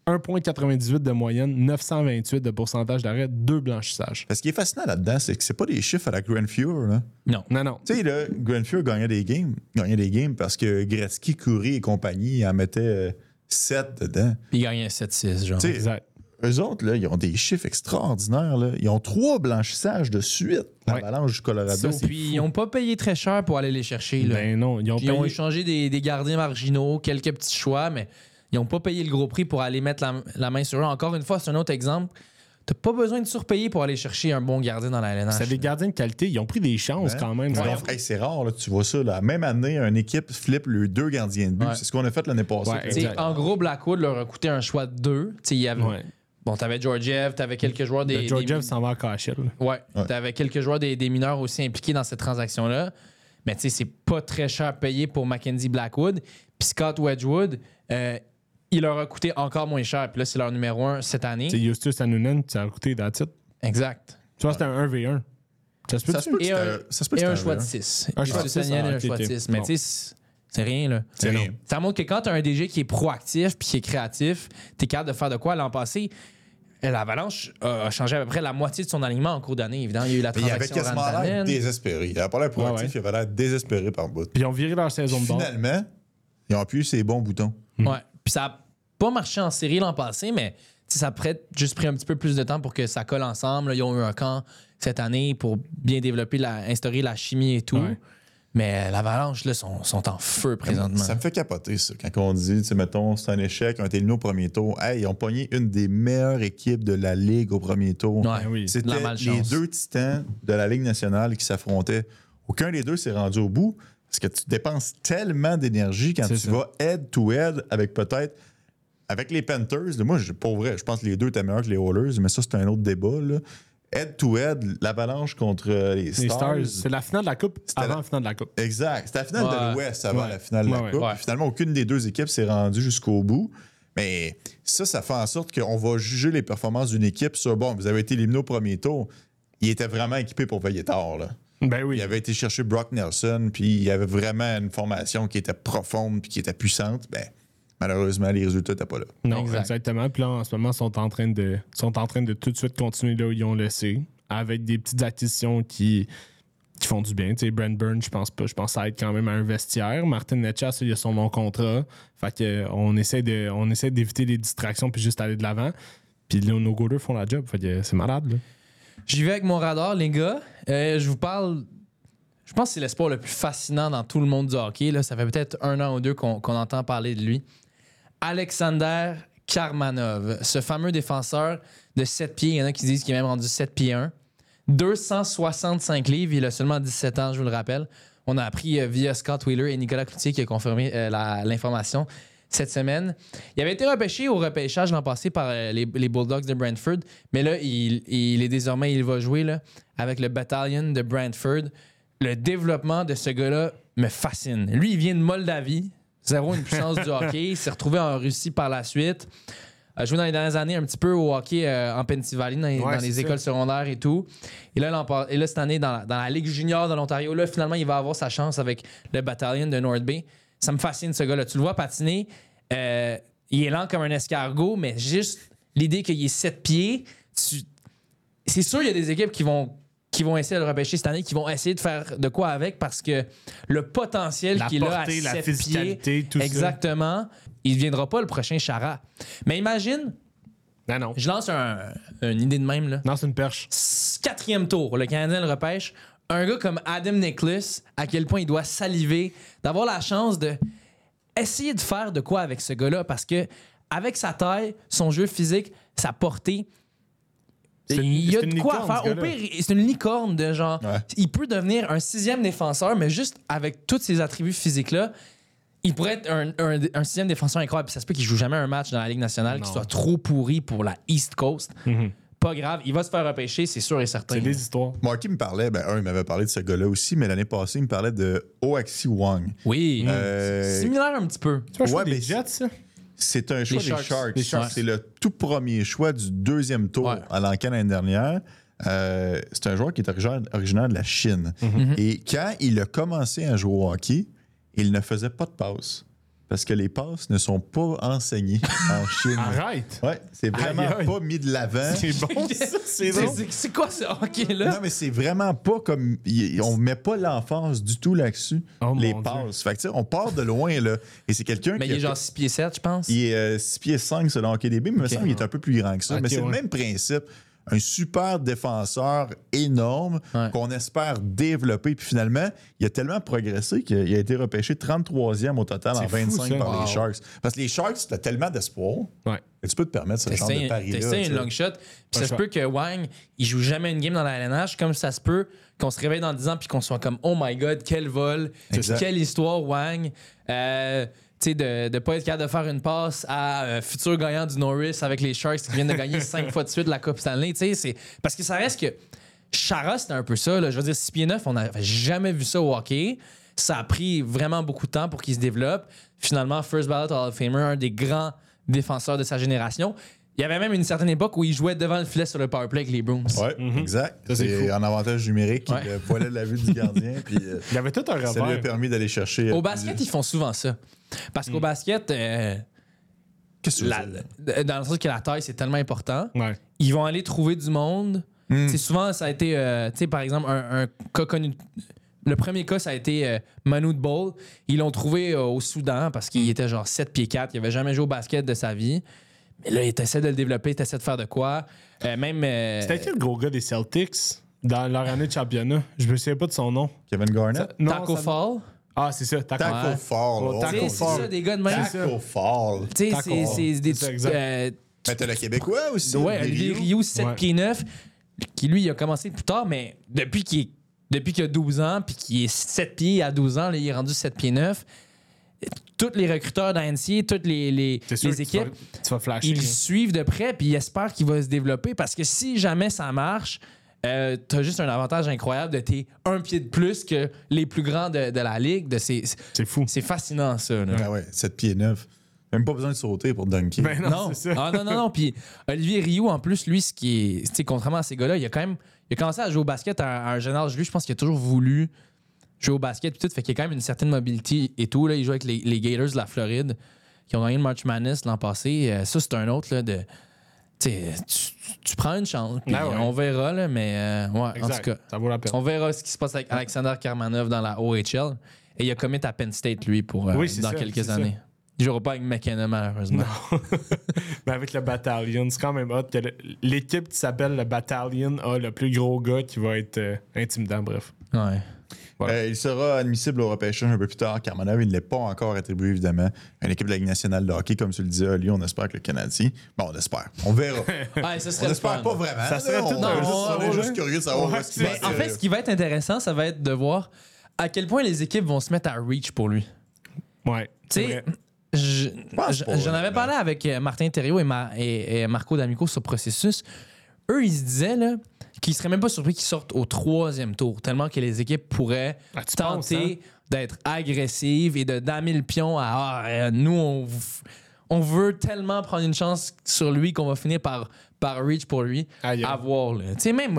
S3: 1.98 de moyenne, 928 de pourcentage d'arrêt, 2 blanchissages.
S1: Ce qui est fascinant là-dedans, c'est que c'est pas des chiffres à la Grenfure. Là.
S2: Non.
S3: Non.
S1: Tu sais, là, Grenfure gagnait des games parce que Gretzky, Coury et compagnie en mettaient 7 dedans.
S2: Puis il gagne un 7-6, genre.
S1: Tu sais,
S3: Exact.
S1: eux autres, là, ils ont des chiffres extraordinaires. Là. Ils ont 3 blanchissages de suite, l'Avalanche du Colorado.
S3: Ça, c'est
S2: Puis ils n'ont pas payé très cher pour aller les chercher. Là.
S3: Ben non, ils ont
S2: Ils ont
S3: payé.
S2: échangé des gardiens marginaux, quelques petits choix, mais ils n'ont pas payé le gros prix pour aller mettre la main sur eux. Encore une fois, c'est un autre exemple. T'as pas besoin de surpayer pour aller chercher un bon gardien dans la LNH.
S3: C'est des gardiens de qualité. Ils ont pris des chances quand même.
S1: Ils ont- hey, c'est rare, là, tu vois ça. La même année, une équipe flippe les 2 gardiens de but.
S2: Ouais.
S1: C'est ce qu'on a fait l'année passée.
S3: Ouais,
S2: T'sais,
S3: exact.
S2: en gros, Blackwood leur a coûté un choix de 2. Il y avait.
S3: Ouais.
S2: Bon, t'avais Georgiev, t'avais quelques joueurs des.
S3: Georgiev s'en va à KHL.
S2: Ouais. T'avais quelques joueurs des mineurs aussi impliqués dans cette transaction-là. Mais tu sais, c'est pas très cher payé pour Mackenzie Blackwood. Puis Scott Wedgwood, il leur a coûté encore moins cher. Puis là, c'est leur numéro 1 cette année.
S3: C'est Justus Annunen, ça a coûté that's it.
S2: Exact.
S3: Tu vois, c'était un 1v1. Ça se peut
S1: Ça se peut que
S2: Et un-
S1: ça se peut que
S2: Et un
S1: c'était
S2: choix de
S1: vrai.
S2: 6.
S3: Un choix de 6,
S2: et un
S3: ok,
S2: choix de
S3: ok.
S2: 6. Mais
S3: Bon.
S2: tu sais, c'est rien, là.
S1: C'est rien.
S2: Ça montre que quand t'as un DG qui est proactif puis qui est créatif, t'es capable de faire de quoi. L'an passé, l'Avalanche a changé à peu près la moitié de son alignement en cours d'année. Évidemment, il y a eu la
S1: Mais il avait
S2: transaction
S1: quasiment l'air
S2: Rantanen.
S1: désespéré. Il avait pas l'air proactif,
S3: Ouais.
S1: il avait l'air désespéré par bout.
S3: Puis ils ont viré leur saison de bord.
S1: Finalement, ils ont appuyé ses bons boutons.
S2: Ouais. Puis ça a pas marché en série l'an passé, mais tu sais, ça a juste pris un petit peu plus de temps pour que ça colle ensemble. Là, ils ont eu un camp cette année pour bien développer, instaurer la chimie et tout.
S3: Ouais.
S2: Mais l'Avalanche, là, sont en feu présentement.
S1: Ça me fait capoter, ça. Quand on dit, tu sais, mettons, c'est un échec, on a été éliminés au premier tour. Hey, ils ont pogné une des meilleures équipes de la Ligue au premier tour.
S2: Ouais,
S3: oui.
S1: C'était
S2: de la
S1: les
S2: malchance.
S1: 2 titans de la Ligue nationale qui s'affrontaient. Aucun des deux s'est rendu au bout parce que tu dépenses tellement d'énergie quand
S3: C'est
S1: tu
S3: ça.
S1: vas head-to-head avec peut-être avec les Panthers, là, moi, pour vrai, je pense que les deux étaient meilleurs que les Oilers, mais ça, c'est un autre débat. Là. Head-to-head, l'Avalanche contre les Stars.
S3: C'est la finale de la Coupe avant la finale de la Coupe.
S1: Exact. C'était la finale de l'Ouest avant la finale de la
S3: Ouais,
S1: Coupe.
S2: ouais.
S1: Finalement, aucune des deux équipes s'est rendue jusqu'au bout. Mais ça fait en sorte qu'on va juger les performances d'une équipe sur, bon, vous avez été éliminé au premier tour. Il était vraiment équipé pour veiller tard, là.
S3: Ben oui.
S1: Il avait été chercher Brock Nelson, puis il y avait vraiment une formation qui était profonde puis qui était puissante. Ben, malheureusement, les résultats n'étaient pas là.
S3: Non,
S2: Exact.
S3: exactement. Puis là, en ce moment, ils sont en train de tout de suite continuer là où ils ont laissé, avec des petites acquisitions qui font du bien. Tu sais, Brent Burns, je pense pas. Je pense que ça aide quand même à un vestiaire. Martin Necas, il a son long contrat. Fait que on essaie d'éviter les distractions puis juste aller de l'avant. Puis là, nos goalers font la job. Fait que c'est malade, là.
S2: J'y vais avec mon radar, les gars. Je vous parle. Je pense que c'est l'espoir le plus fascinant dans tout le monde du hockey. Là. Ça fait peut-être 1 an ou 2 qu'on entend parler de lui. Alexander Karmanov, ce fameux défenseur de 7 pieds. Il y en a qui disent qu'il est même rendu 7 pieds 1. 265 livres. Il a seulement 17 ans, je vous le rappelle. On a appris via Scott Wheeler et Nicolas Cloutier qui a confirmé l'information cette semaine. Il avait été repêché au repêchage l'an passé par les Bulldogs de Brantford, mais là, il va jouer là, avec le Battalion de Brantford. Le développement de ce gars-là me fascine. Lui, il vient de Moldavie, zéro une puissance du hockey. Il s'est retrouvé en Russie par la suite. A joué dans les dernières années un petit peu au hockey en Pennsylvanie, dans les écoles secondaires et tout. Et là, cette année, dans la Ligue junior de l'Ontario, là, finalement, il va avoir sa chance avec le Battalion de North Bay. Ça me fascine, ce gars-là. Tu le vois patiner. Il est lent comme un escargot, mais juste l'idée qu'il est 7 pieds, c'est sûr qu'il y a des équipes qui vont essayer de le repêcher cette année, qui vont essayer de faire de quoi avec parce que le potentiel qu'il a à 7
S3: la physicalité,
S2: pieds,
S3: tout
S2: exactement, il ne deviendra pas le prochain Chara. Mais imagine,
S3: Non.
S2: je lance une idée de même. Là.
S3: Non, c'est une perche.
S2: 4e tour, le Canadien le repêche. Un gars comme Adam Nicholas, à quel point il doit saliver d'avoir la chance de essayer de faire de quoi avec ce gars-là parce que avec sa taille, son jeu physique, sa portée, il y a de quoi faire. Au pire, c'est une licorne de genre.
S1: Ouais.
S2: Il peut devenir un 6e défenseur, mais juste avec tous ces attributs physiques-là, il pourrait être un 6e défenseur incroyable. Puis ça se peut qu'il joue jamais un match dans la Ligue nationale, qu'il soit trop pourri pour la East Coast. Pas grave, il va se faire repêcher, c'est sûr et certain.
S3: C'est des histoires.
S1: Marky me parlait, il m'avait parlé de ce gars-là aussi, mais l'année passée, il me parlait de Oaxi Wang.
S2: Oui, similaire un petit peu.
S3: Tu vois,
S1: Ouais,
S3: des
S1: mais
S3: Jets, ça?
S1: C'est un choix
S2: Les
S1: des
S2: Sharks.
S1: Sharks.
S2: Les Sharks.
S1: C'est le tout premier choix du 2e tour
S2: Ouais.
S1: à l'encan l'année dernière. C'est un joueur qui est originaire de la Chine. Et quand il a commencé à jouer au hockey, il ne faisait pas de passes. Parce que les passes ne sont pas enseignées en Chine.
S3: Arrête!
S1: Ouais, c'est vraiment
S3: Aïe, aïe.
S1: pas mis de l'avant.
S3: C'est bon, ça, c'est bon.
S2: C'est quoi ce hockey-là?
S1: Non, mais c'est vraiment pas comme. On met pas l'emphase du tout là-dessus,
S3: Oh,
S1: les
S3: mon
S1: passes. Fait que, tu sais, on part de loin, là. Et c'est quelqu'un
S2: Mais
S1: qui.
S2: il est genre 6 pieds 7, je pense.
S1: Il est 6 pieds 5 selon HockeyDB, mais il me semble qu'il est un peu plus grand que ça.
S3: Ok,
S1: mais c'est
S3: ouais.
S1: le même principe. Un super défenseur énorme qu'on espère développer. Puis finalement, il a tellement progressé qu'il a été repêché 33e au total en
S3: C'est fou,
S1: 25
S3: ça.
S1: par
S2: Wow.
S1: les Sharks. Parce que les Sharks, tu as tellement d'espoir.
S3: Ouais.
S1: Et tu peux te permettre ce genre de pari-là.
S2: T'essayes
S1: tu
S2: une
S1: sais.
S2: long shot. Puis ça se
S3: choix.
S2: peut que Wang, il joue jamais une game dans la LNH, comme ça se peut qu'on se réveille dans 10 ans puis qu'on soit comme oh my god, quel vol,
S1: Exact.
S2: quelle histoire, Wang. Tu sais, de ne pas être capable de faire une passe à futur gagnant du Norris avec les Sharks qui viennent de gagner 5 fois de suite la Coupe Stanley. Tu sais, c'est parce que ça reste que Chara, c'était un peu ça. Là. Je veux dire, 6 pieds 9, on n'avait jamais vu ça au hockey. Ça a pris vraiment beaucoup de temps pour qu'il se développe. Finalement, First Ballot Hall of Famer, un des grands défenseurs de sa génération. Il y avait même une certaine époque où il jouait devant le filet sur le powerplay avec les Bruins.
S1: Oui, exact.
S3: Ça, c'est
S1: C'est
S3: fou.
S1: en avantage numérique.
S2: Ouais.
S1: Il voilait la vue du gardien. Puis
S3: Il y avait tout un
S1: ça lui a
S3: revers.
S1: permis d'aller chercher.
S2: Au basket, ils font souvent ça. Parce qu'au basket,
S1: Qu'est-ce que tu veux dire?
S2: dans le sens que la taille, c'est tellement important.
S3: Ouais.
S2: Ils vont aller trouver du monde. C'est souvent, ça a été, tu sais, par exemple, un cas connu. Le premier cas, ça a été Manu Bol. Ils l'ont trouvé au Soudan parce qu'il était genre 7 pieds 4. Il avait jamais joué au basket de sa vie. Mais là, il essaie de le développer, il essaie de faire de quoi.
S3: C'était qui le gros gars des Celtics dans leur année de championnat? Je me souviens pas de son nom.
S1: Kevin Garnett?
S3: Non,
S2: Taco
S3: ça-
S2: Fall.
S3: Ah, c'est ça. Taco.
S1: Taco
S2: Ouais.
S1: Fall.
S3: Oh,
S1: oh
S3: Taco
S2: Tu sais,
S1: mon
S2: c'est
S3: Fall.
S1: Dieu.
S2: ça, des gars de même.
S1: Taco Fall.
S2: Tu sais,
S3: Taco.
S2: c'est des.
S3: C'est ça, exact.
S1: Mais t'as le Québécois aussi.
S2: Ouais, Olivier Rioux, 7
S3: Ouais.
S2: pieds 9, qui lui, il a commencé plus tard, mais depuis qu'il a 12 ans, puis qu'il est 7 pieds à 12 ans, là, il est rendu 7 pieds 9. tous les recruteurs d'ANC, toutes les équipes,
S3: tu vas flasher.
S2: ils le suivent de près puis ils espèrent qu'il va se développer parce que si jamais ça marche, t'as juste un avantage incroyable de t'es un pied de plus que les plus grands de la ligue.
S3: C'est fou.
S2: C'est fascinant, ça. Là.
S1: Ah ouais, 7 pieds 9. Même pas besoin de sauter pour dunker.
S3: Ben non, c'est ça.
S2: Ah non. Puis Olivier Rioux, en plus, lui, ce qui est. Tu sais, contrairement à ces gars-là, il a commencé à jouer au basket à un jeune âge. Lui, je pense qu'il a toujours voulu jouer au basket et tout. Fait qu'il y a quand même une certaine mobilité et tout. Là, il joue avec les Gators de la Floride qui ont gagné le March Madness l'an passé. Ça, c'est un autre là, de. Tu prends une chance, puis on verra, là, mais ouais, en tout cas,
S3: ça vaut la peine.
S2: on verra ce qui se passe avec Alexander Karmanov dans la OHL. Et il a commit à Penn State, lui, pour dans quelques années. Il jouera pas avec McKenna, malheureusement.
S3: Mais avec le Battalion, c'est quand même hot que l'équipe qui s'appelle le Battalion a le plus gros gars qui va être intimidant, bref.
S2: Ouais.
S3: Voilà.
S1: Il sera admissible au repêchage un peu plus tard. Karmanov, il ne l'est pas encore attribué, évidemment, à une équipe de la Ligue nationale de hockey. Comme tu le disais, Ali, on espère que le Canadien... Bon, on espère. On verra.
S2: Ouais, ça serait
S1: On
S2: le
S1: espère
S2: fun.
S1: pas vraiment.
S3: Ça serait tout
S1: on est juste curieux de savoir ce qui va
S2: Mais en fait, ce qui va être intéressant, ça va être de voir à quel point les équipes vont se mettre à reach pour lui.
S3: Ouais.
S2: Tu sais, j'en avais parlé avec Martin Thériault et Marco D'Amico sur le processus. Eux, ils se disaient là, qu'ils seraient même pas surpris qu'ils sortent au 3e tour, tellement que les équipes pourraient tenter d'être agressives et de damer le pion à nous, on veut tellement prendre une chance sur lui qu'on va finir par reach pour lui. À voir. Tu sais, même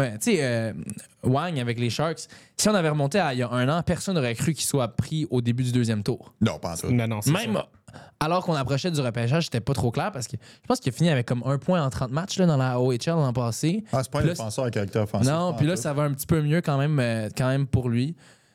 S2: Wang avec les Sharks, si on avait remonté à il y a un an, personne n'aurait cru qu'il soit pris au début du 2e tour.
S1: Non, pas en tout.
S3: Non, c'est
S2: Même
S3: ça.
S2: alors qu'on approchait du repêchage, c'était pas trop clair parce que je pense qu'il a fini avec comme 1 point en 30 matchs là, dans la OHL l'an passé.
S1: Ah, c'est pas un défenseur à caractère offensif.
S2: Non, puis là, ça va un petit peu mieux quand même pour lui.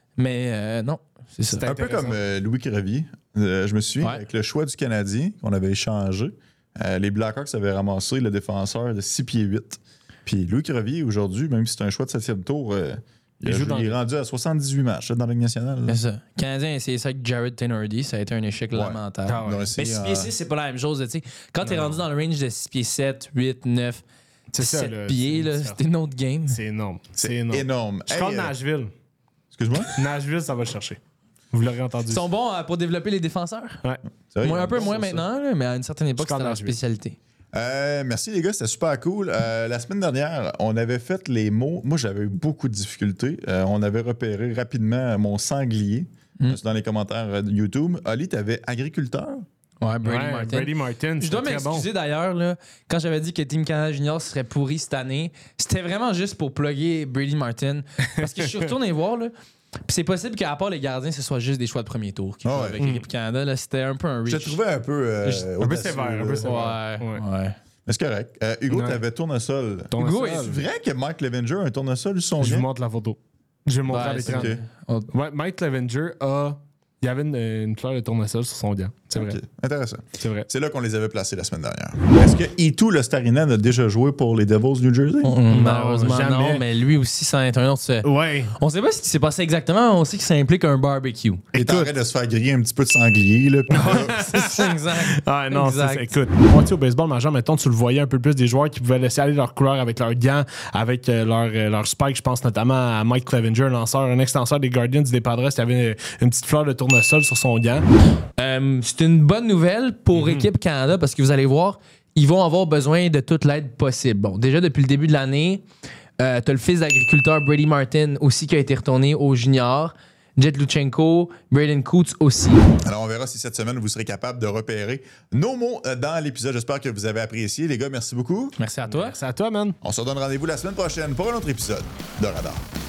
S2: Mais non, c'est ça.
S3: C'était
S1: Un peu
S3: intéressant.
S1: comme Louis Crevier. Je me souviens,
S2: Ouais.
S1: avec le choix du Canadien qu'on avait échangé, les Blackhawks avaient ramassé le défenseur de 6 pieds 8. Puis Louis Crevier, aujourd'hui, même si c'est un choix de 7e tour, il est rendu à 78 matchs là, dans la Ligue nationale. Là.
S2: C'est ça. Le Canadien a essayé ça avec Jared Tenordi. Ça a été un échec lamentable.
S3: Ah ouais.
S1: Ils ont
S2: Mais
S1: essayé
S2: 6
S1: en-
S2: pieds 6, c'est pas la même chose. Tu sais. Quand t'es rendu dans le range de 6 pieds 7, 8, 9,
S3: C'est ça,
S2: 7
S3: là,
S2: pieds,
S3: c'est
S2: là,
S3: différent.
S2: c'est une autre game.
S3: C'est énorme. C'est
S1: C'est
S3: énorme.
S1: énorme.
S3: Je
S1: Hey,
S3: parle de Nashville.
S1: Excuse-moi?
S3: Nashville, ça va le chercher. Vous l'aurez entendu.
S2: Ils sont bons pour développer les défenseurs.
S3: Ouais.
S1: C'est vrai,
S2: Un peu
S1: ils ont
S2: moins
S1: ça.
S2: maintenant, là, mais à une certaine époque,
S3: Jusqu'en
S2: c'était leur
S3: Nashville.
S2: spécialité.
S1: Merci les gars, c'était super cool. La semaine dernière, on avait fait les mots. Moi, j'avais eu beaucoup de difficultés. On avait repéré rapidement mon sanglier dans les commentaires de YouTube. Ali, t'avais agriculteur.
S2: Ouais, Brady
S3: Ouais,
S2: Martin.
S3: Brady Martin.
S2: Je dois
S3: c'était très bon.
S2: m'excuser d'ailleurs, là, quand j'avais dit que Team Canada Junior serait pourri cette année, c'était vraiment juste pour plugger Brady Martin. Parce que je suis retourné voir, là. Puis c'est possible qu'à part les gardiens, ce soit juste des choix de premier tour qui jouent avec l'équipe Canada. Là, c'était un peu un reach.
S1: Je te trouvais un peu.
S3: Un peu sévère, un peu
S2: Ouais,
S3: sévère.
S2: ouais.
S1: Mais c'est correct. Hugo,
S3: Ouais.
S1: t'avais tournesol.
S2: Hugo,
S1: C'est vrai que Mike Levenger a un tournesol sur son
S3: Je vous
S1: bien?
S3: montre la photo. Je vais le montrer à
S2: Ouais,
S3: l'écran.
S1: Ok.
S3: Ouais, Mike Clevenger il y avait une fleur de tournesol sur son gant. C'est vrai.
S1: Ok, intéressant.
S3: C'est vrai.
S1: C'est là qu'on les avait placés la semaine dernière. Est-ce que Itu le Starinan a déjà joué pour les Devils New Jersey?
S2: Malheureusement,
S3: jamais.
S2: non, mais lui aussi, ça va être un autre.
S3: Ouais.
S2: On sait pas ce qui s'est passé exactement, on sait que ça implique un barbecue.
S1: Il est en train de se faire griller un petit peu de sanglier. Là, puis là,
S2: C'est exact.
S3: Ah non, c'est
S2: Exact.
S3: ça. Écoute, moi, tu sais, au baseball majeur, mettons, tu le voyais un peu plus des joueurs qui pouvaient laisser aller leur couleur avec leurs gants, avec leur spike. Je pense notamment à Mike Clevenger, un lanceur, un ex-lanceur des Guardians des Padres qui avait une petite fleur de tournesol sur son gant.
S2: C'est une bonne nouvelle pour Équipe Canada parce que vous allez voir, ils vont avoir besoin de toute l'aide possible. Bon, déjà depuis le début de l'année, t'as le fils d'agriculteur Brady Martin aussi qui a été retourné au junior. Jet Luchenko, Braden Coots aussi.
S1: Alors, on verra si cette semaine, vous serez capable de repérer nos mots dans l'épisode. J'espère que vous avez apprécié. Les gars, merci beaucoup.
S2: Merci à toi.
S3: C'est à toi, man.
S1: On se donne rendez-vous la semaine prochaine pour un autre épisode de Radar.